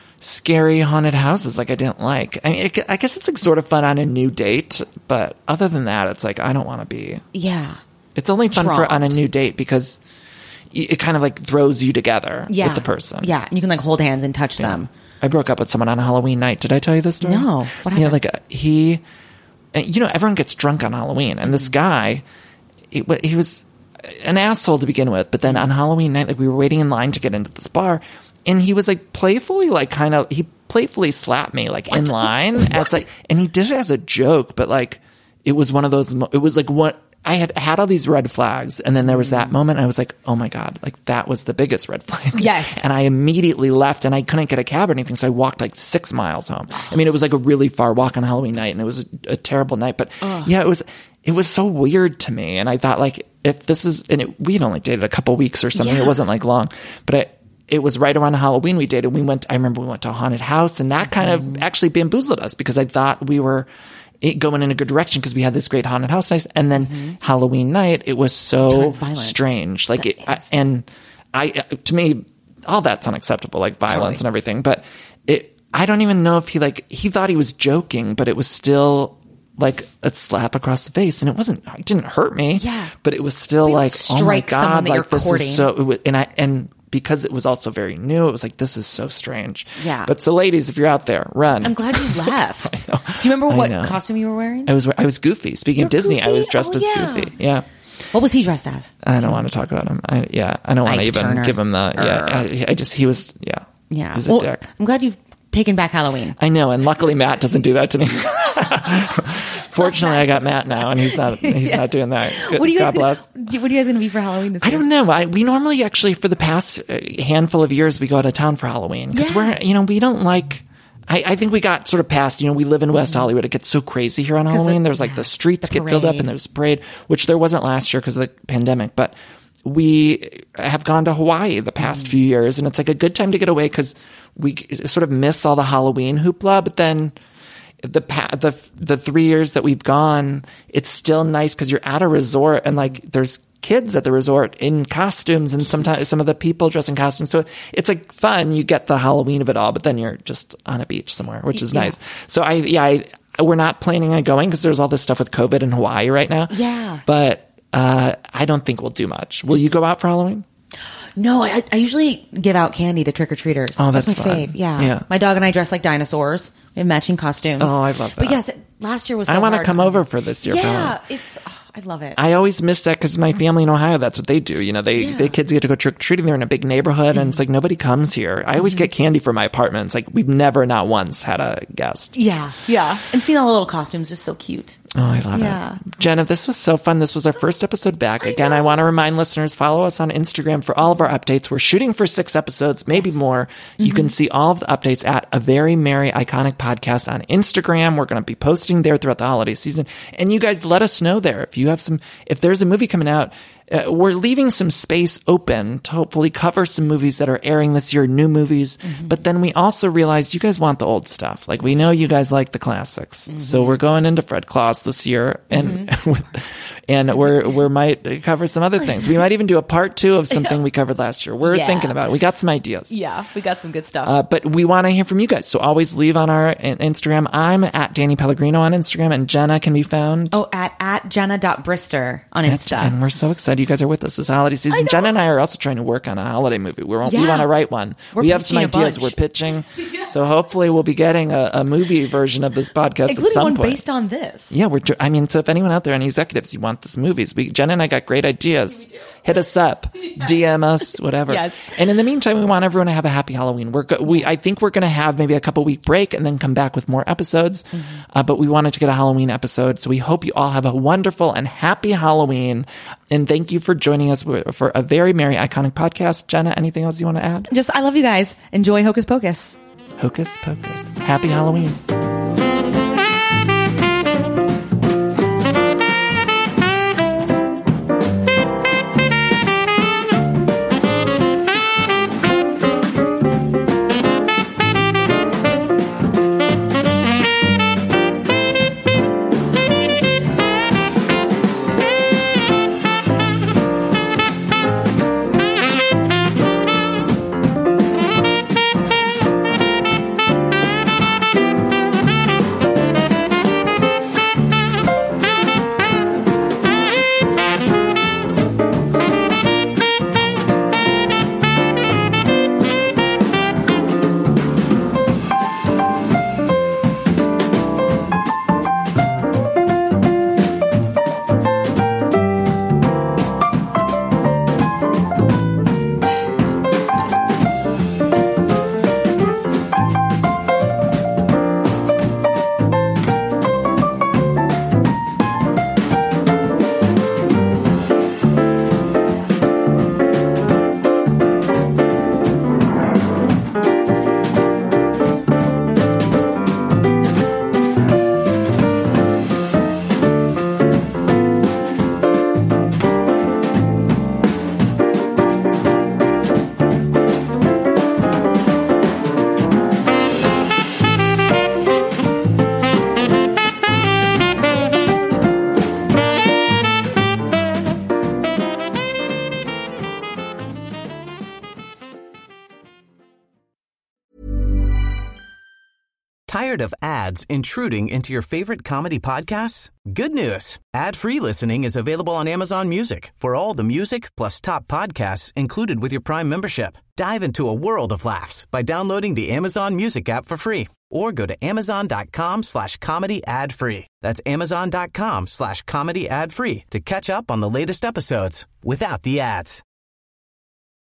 scary haunted houses, like I didn't like. I mean, it, I guess it's like sort of fun on a new date, but other than that, it's like, I don't want to be. Yeah. It's only fun for Trapped. on a new date because y- it kind of like throws you together Yeah. with the person. Yeah, and you can like hold hands and touch them. I broke up with someone on Halloween night. Did I tell you this story? No. What Yeah, happened? like uh, he, uh, you know, everyone gets drunk on Halloween, and this guy, he, wa- he was an asshole to begin with, but then on Halloween night, like we were waiting in line to get into this bar, and he was like playfully, like kind of, he playfully slapped me like in line. It's like, and he did it as a joke, but like it was one of those. mo- It was like what. I had had all these red flags, and then there was that moment. And I was like, "Oh my god!" Like that was the biggest red flag. Yes. And I immediately left, and I couldn't get a cab or anything, so I walked like six miles home. I mean, it was like a really far walk on Halloween night, and it was a, a terrible night. But yeah, it was it was so weird to me, and I thought like if this is, and it, we'd only dated a couple weeks or something. Yeah. It wasn't like long, but I, it was right around Halloween we dated. We went. I remember we went to a haunted house, and that kind of actually bamboozled us because I thought we were. It going in a good direction because we had this great haunted house night, and then Mm-hmm. Halloween night it was so Turns violent. strange. Like, it, I, and I to me, all that's unacceptable, like violence Totally. and everything. But it, I don't even know if he like he thought he was joking, but it was still like a slap across the face, and it wasn't. It didn't hurt me. Yeah. but it was still But you like, oh my strike someone god, that like you're this courting. is so. It was, and I and. Because it was also very new, it was like, this is so strange. Yeah. But so, ladies, if you're out there, run. I'm glad you left. Do you remember I what know. costume you were wearing? I was I was Goofy. Speaking of You're Disney, I was Goofy? dressed Oh, as yeah. Goofy. Yeah. What was he dressed as? I don't want to talk about him. I, yeah, I don't want to Ike even Turner. give him the. Yeah, I, I just he was. Yeah, Yeah. he was a Well, dick. I'm glad you've taken back Halloween. I know, and luckily Matt doesn't do that to me. Fortunately, I got Matt now, and he's not. He's Yeah. not doing that. Good, What are you guys God bless. gonna, What are you guys going to be for Halloween this I year? don't know. I, we normally actually, for the past uh, handful of years, we go out of town for Halloween because Yeah. we're, you know, we don't like. I, I think we got sort of past. You know, we live in West Hollywood. It gets so crazy here on Halloween. the- There's like yeah, the streets the get filled up, parade. and there's a parade, which there wasn't last year because of the pandemic. But we have gone to Hawaii the past few years, and it's like a good time to get away because we sort of miss all the Halloween hoopla. But then the pa- the the three years that we've gone, it's still nice because you're at a resort and like there's kids at the resort in costumes, and sometimes some of the people dress in costumes. So it's like fun. You get the Halloween of it all, but then you're just on a beach somewhere, which is Yeah. nice. So I yeah, I, we're not planning on going because there's all this stuff with COVID in Hawaii right now. Yeah. but. Uh, I don't think we'll do much. Will you go out for Halloween? No, I, I usually give out candy to trick or treaters. Oh, that's my fun. fave. Yeah. Yeah. My dog and I dress like dinosaurs. We have matching costumes. Oh, I love that. But yes, it, last year was. So I want to hard. come over for this year. for Yeah, Halloween. it's. Oh, I love it. I always miss that because my family in Ohio, that's what they do. You know, they, Yeah. they kids get to go trick or treating. They're in a big neighborhood, and it's like nobody comes here. I always get candy for my apartment. It's like we've never, not once, had a guest. yeah, yeah. And seeing all the little costumes is so cute. Oh, I love Yeah. it. Jenna, this was so fun. This was our first episode back. Again, I, I want to remind listeners, follow us on Instagram for all of our updates. We're shooting for six episodes, maybe more. Mm-hmm. You can see all of the updates at A Very Merry Iconic Podcast on Instagram. We're going to be posting there throughout the holiday season. And you guys let us know there if you have some, if there's a movie coming out. Uh, we're leaving some space open to hopefully cover some movies that are airing this year, new movies. Mm-hmm. But then we also realized you guys want the old stuff. Like, we know you guys like the classics. Mm-hmm. So we're going into Fred Claus this year, and mm-hmm. and we're we might cover some other things. We might even do a part two of something yeah. we covered last year. We're yeah. thinking about it. We got some ideas. Yeah, we got some good stuff. Uh, but we want to hear from you guys. So always leave on our Instagram. I'm at Danny Pellegrino on Instagram, and Jenna can be found. Oh, at, at Jenna.Brister on Insta. At, and we're so excited you guys are with us this holiday season. Jenna and I are also trying to work on a holiday movie. We're, yeah. We want to write one. We're we have some ideas we're pitching. yeah. So hopefully we'll be getting a, a movie version of this podcast Including at some one point. based on this. Yeah, we're. I mean, so if anyone out there, any executives, you want this movies, we, Jenna and I got great ideas. Hit us up, yeah. D M us, whatever. Yes. And in the meantime, we want everyone to have a happy Halloween. We're go- we I think we're going to have maybe a couple week break and then come back with more episodes. Mm-hmm. Uh, but we wanted to get a Halloween episode, so we hope you all have a wonderful and happy Halloween. And thank you for joining us for A Very Merry Iconic Podcast. Jenna, anything else you want to add? Just, I love you guys. Enjoy Hocus Pocus. Hocus Pocus. Happy Halloween. Tired of ads intruding into your favorite comedy podcasts? Good news. Ad-free listening is available on Amazon Music for all the music plus top podcasts included with your Prime membership. Dive into a world of laughs by downloading the Amazon Music app for free or go to amazon.com slash comedy ad free. That's amazon.com slash comedy ad free to catch up on the latest episodes without the ads.